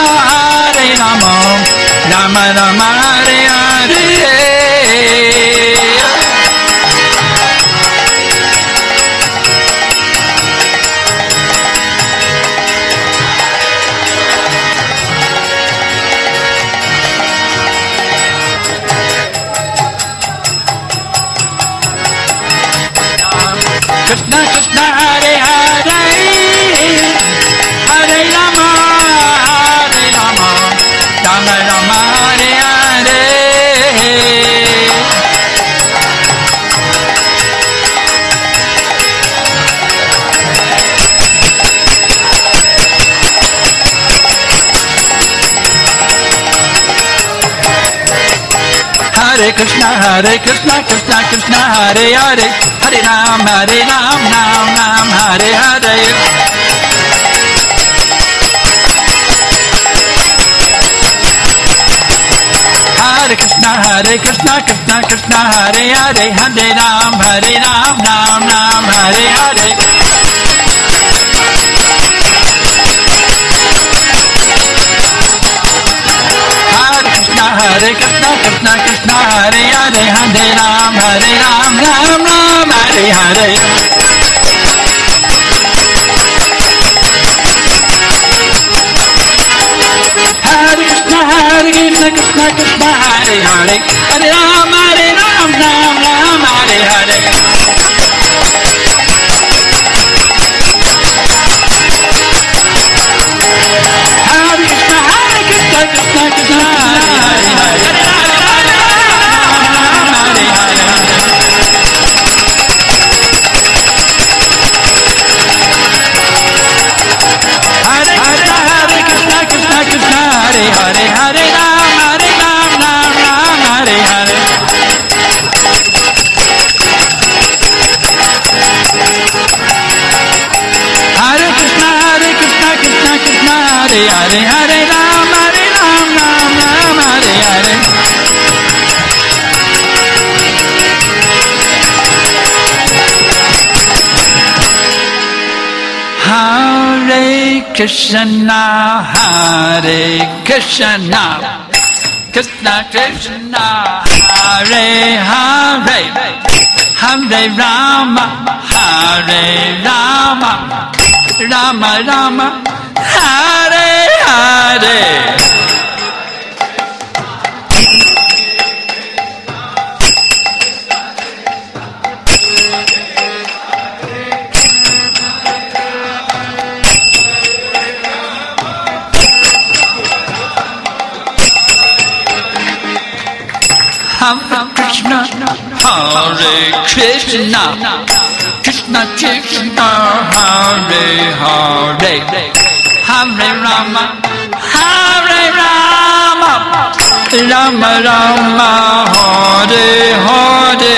Rama Rama, Hare Hare. Krishna Krishna, Hare Hare, Hare Rama, Rama Rama, Hare Hare. Hare Krishna, Krishna Krishna, Hare Hare, Hare Ram, Ram Ram, Hare Hare. Hare Krishna, Krishna Krishna, Hare Hare, Hare Ram, Ram Ram, Hare Hare. Hare Krishna, Krishna Hare Hare, Hare Ram, Ram Ram, Hare Hare. Hare Krishna, Krishna Krishna, Hare Hare, Hare Ram, Ram Ram, Hare Hare. Hare Krishna, Krishna Krishna, Hare Hare. Hare Hare Ram, Ram Ram, Hare Hare. Hare Krishna, Krishna Krishna, Hare Hare, Hare Ram, Ram Hare Hare. Hare Krishna, Hare Krishna, Krishna Krishna, Hare Hare, Hare Rama, Hare Rama, Rama Rama, Hare Hare. Hare Krishna, Hare Krishna, Krishna Krishna, Hare Hare, Hare Rama, Hare Rama, Rama Rama, Hare Hare.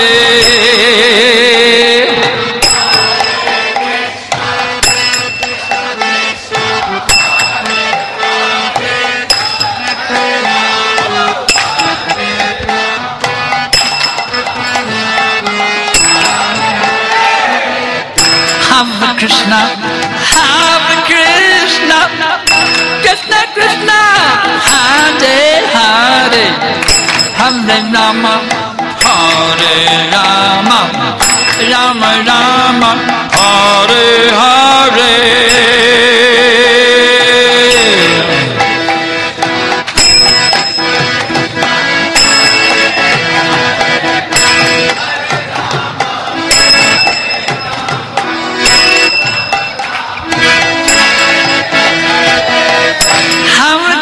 Hare Krishna, Hare Krishna, Krishna Krishna, Hare Hare, Hare Rama, Hare Rama, Rama Rama, Hare Hare.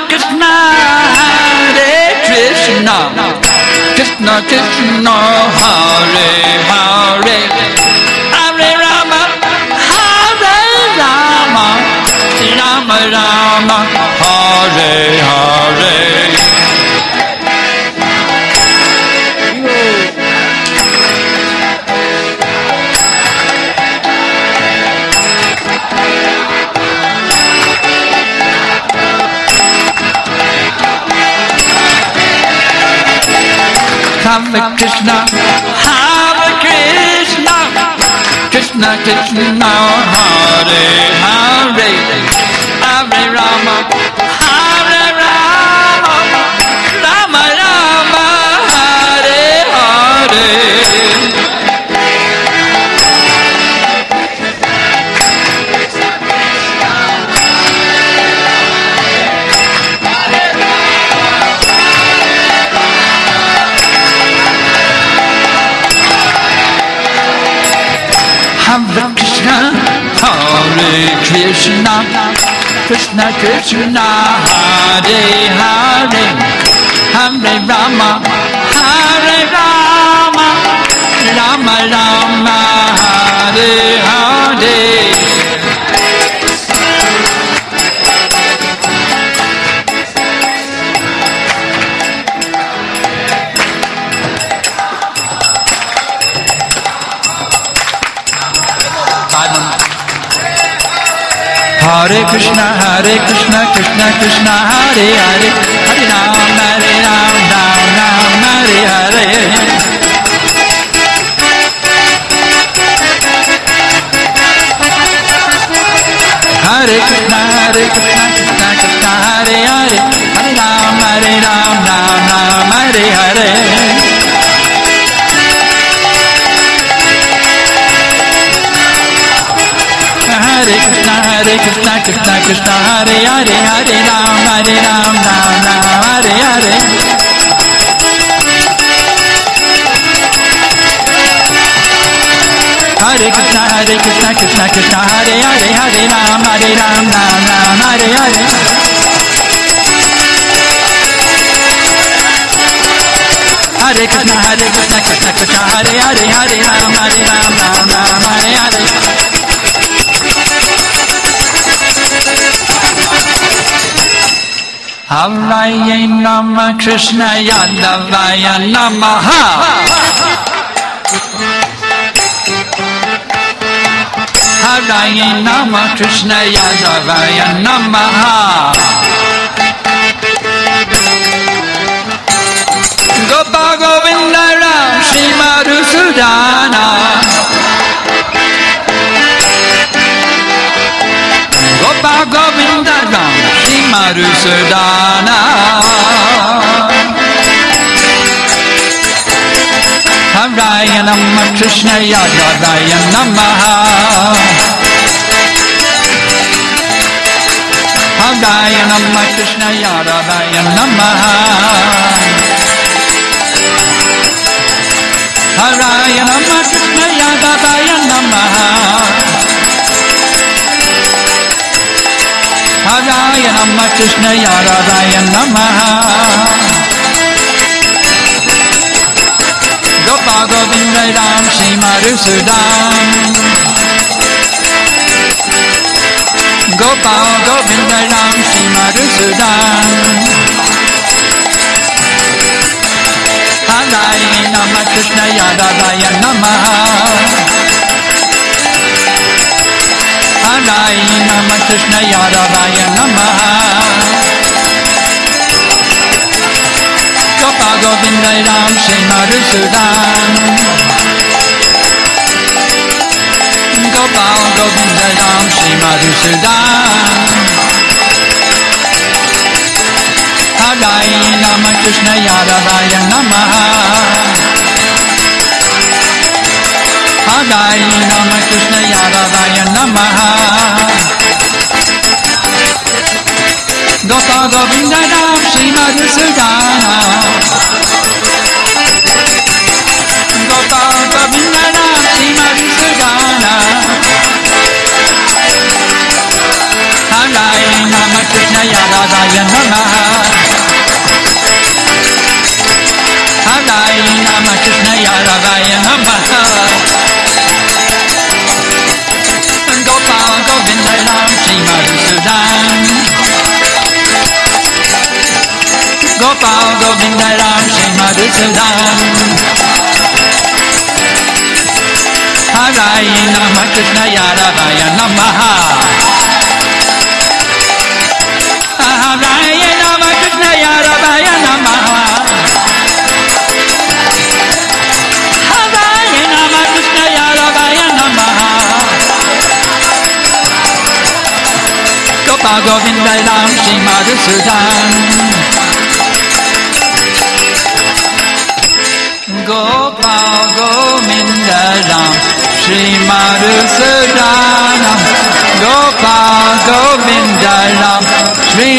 Krishna, Hare Krishna, Krishna Krishna, Hare Hare, Hare Rama, Hare Rama, Rama Rama, Hare Hare. Hare Krishna, Hare Krishna, Krishna Krishna, Hare Hare, Hare Rama, Hare Rama, Rama Rama, Hare Hare. Hare Krishna, Hare Krishna, Krishna Krishna, Hare Hare, Hare Rama, Hare Rama, Rama Rama, Hare Hare. Hare Krishna, Krishna Krishna, Hare Hare, Hare Ram, Ram Ram, Hare Hare. Hare Krishna, Krishna Krishna, Hare Hare, Hare Ram, Ram Ram, Hare Hare. Hare Krishna, Krishna Krishna, Hare Hare, Hare Ram, Ram Ram, Hare Hare. Hare Krishna, Krishna Krishna, Hare Hare, Hare Ram, Ram Hare Hare. Hare Krishna, Krishna Krishna, Hare Hare, Hare Ram, Ram Hare Hare. Haraya Nama Krishna Yadavaya Namaha. Haraya Nama Krishna Yadavaya Namaha. Gopal Govinda Ram Shri Madhusudana. Gopal Govinda Ram Shri Madhusudana. Haraya Nama Krishna Yadavaya Namaha. Haraya Nama Krishna Yadavaya Namaha. Haraya Nama Krishna Yadavaya Namaha. Haraya Nama Krishna Yadavaya Namaha. Gopal Govinda Ram Shri Madhusudan. Gopal Govinda Ram Shri Madhusudan. Haraya Nama Krishna Yadavaya Namaha. Haraya Nama Krishna Yadavaya Namaha. Gopal Govinda Ram Shri Madhusudan. Gopal Govinda Ram Shri Madhusudan. Haraya Nama Krishna Yadavaya Namaha. Haraya Nama Krishna Yadavaya Namaha. Gopal Govinda Ram Shri Madhusudana. Gopal Govinda Ram Shri Madhusudana. Haraya Nama Krishna Yadavaya Namaha. Hare Nama Krishna Yadavaya Namaha. Gopal Govinda Ram Shri Madhusudan. Gopal Govinda Ram Shri Madhusudan. Hare Nama Krishna Yadavaya Namaha. Hare Nama Krishna Yadavaya Namaha. Hare Nama Krishna Yadavaya Namaha. Gopal Govinda Ram Shri Madhusudan. Gopal Govinda Ram Shri Madhusudan. Gopal Govinda Ram Shri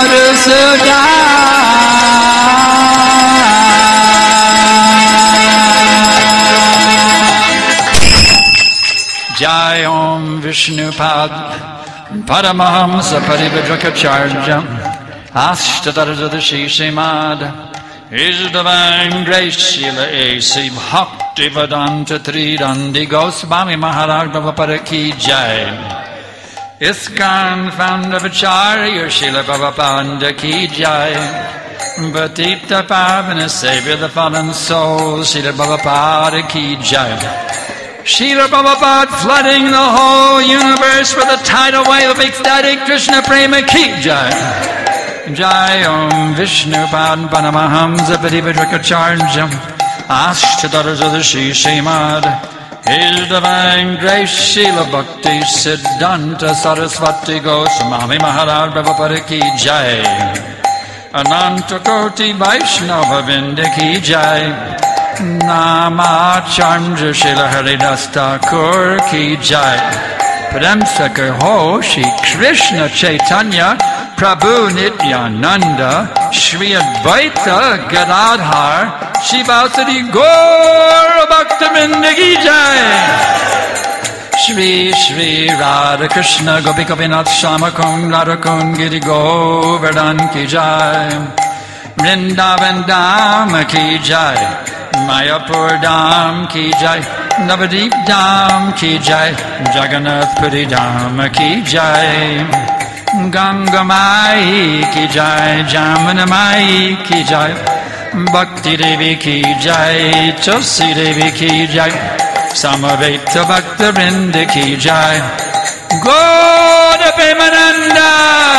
Madhusudan. Jai Om Vishnupad Paramahamsa Parivajrakacharya Ashtadharjadashi Srimad His Divine Grace Srila A.C. Bhaktivedanta Tridandi Goswami Maharaj Prabhupada Ki Jai. ISKCON founder of Acharya Srila Prabhupada Ki Jai. Patita Pavana Savior the fallen souls Srila Prabhupada Ki Jai. Srila Prabhupada flooding the whole universe with a tidal wave of ecstatic Krishna Prema Ki Jai. Jai Om Vishnupad Paramahamsa Parivajrakacharya Ashtadharjadashi Srimad His Divine Grace Srila Bhakti Siddhanta Saraswati Goswami Maharaj Prabhupada Ki Jai. Ananta Koti Vaishnava Vrinda Ki Jai. Namachandra Srila Haridas Thakur Ki Jai. Prem Sakar Ho Shri Krishna Chaitanya Prabhu Nityananda Shri Advaita Gadadhar Shivasati Gaura Bhaktivinoda Ki Jai. Shri Shri Radha Krishna Gopi Gopinath Shamakund Radhakund Giri Govardhan Ki Jai. Vrindavan Dham Ki Jai. Mayapur Dham Ki Jai. Navadip Dham Ki Jai. Jagannath Puri Dham Ki Jai. Ganga Mai Ki Jai. Jamuna Mai Ki Jai. Bhakti Devi Ki Jai. Tulsi Devi Ki Jai. Samaveta Bhakta Vrinda Ki Jai. Goda Premananda.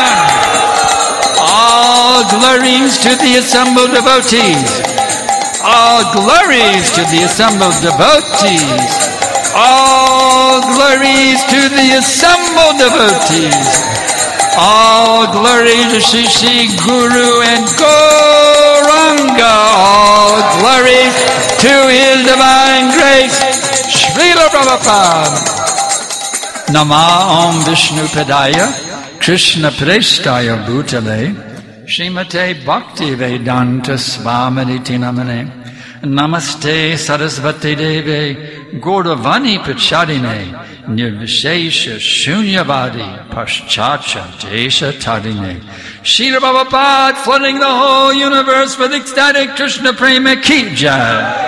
All glories to the assembled devotees. All glories to the assembled devotees. All glories to the assembled devotees. All glory to Shri Shri Guru and Gauranga. All glories to His Divine Grace, Srila Prabhupada. Nama Om Vishnu Padaya, Krishna Prestaya Bhutale, Srimate Bhakti Vedanta Svaminiti Namane, Namaste Sarasvati Deve, Gauravani Prachadine, Nirvishesha Shunyavadi, Paschacha Desha Tadine. Srila Prabhupada flooding the whole universe with ecstatic Krishna Prema Ki Jai.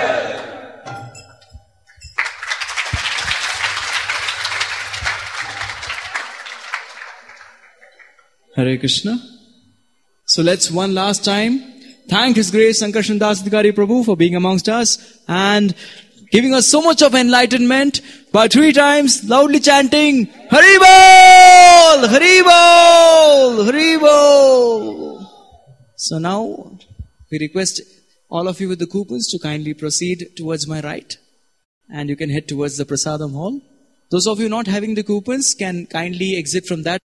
Hare Krishna. So let's one last time thank His Grace Sankarshan Das Adhikari Prabhu for being amongst us and giving us so much of enlightenment by 3 times loudly chanting Hari Bol! Hari Bol! Hari Bol! So now we request all of you with the coupons to kindly proceed towards my right and you can head towards the Prasadam hall. Those of you not having the coupons can kindly exit from that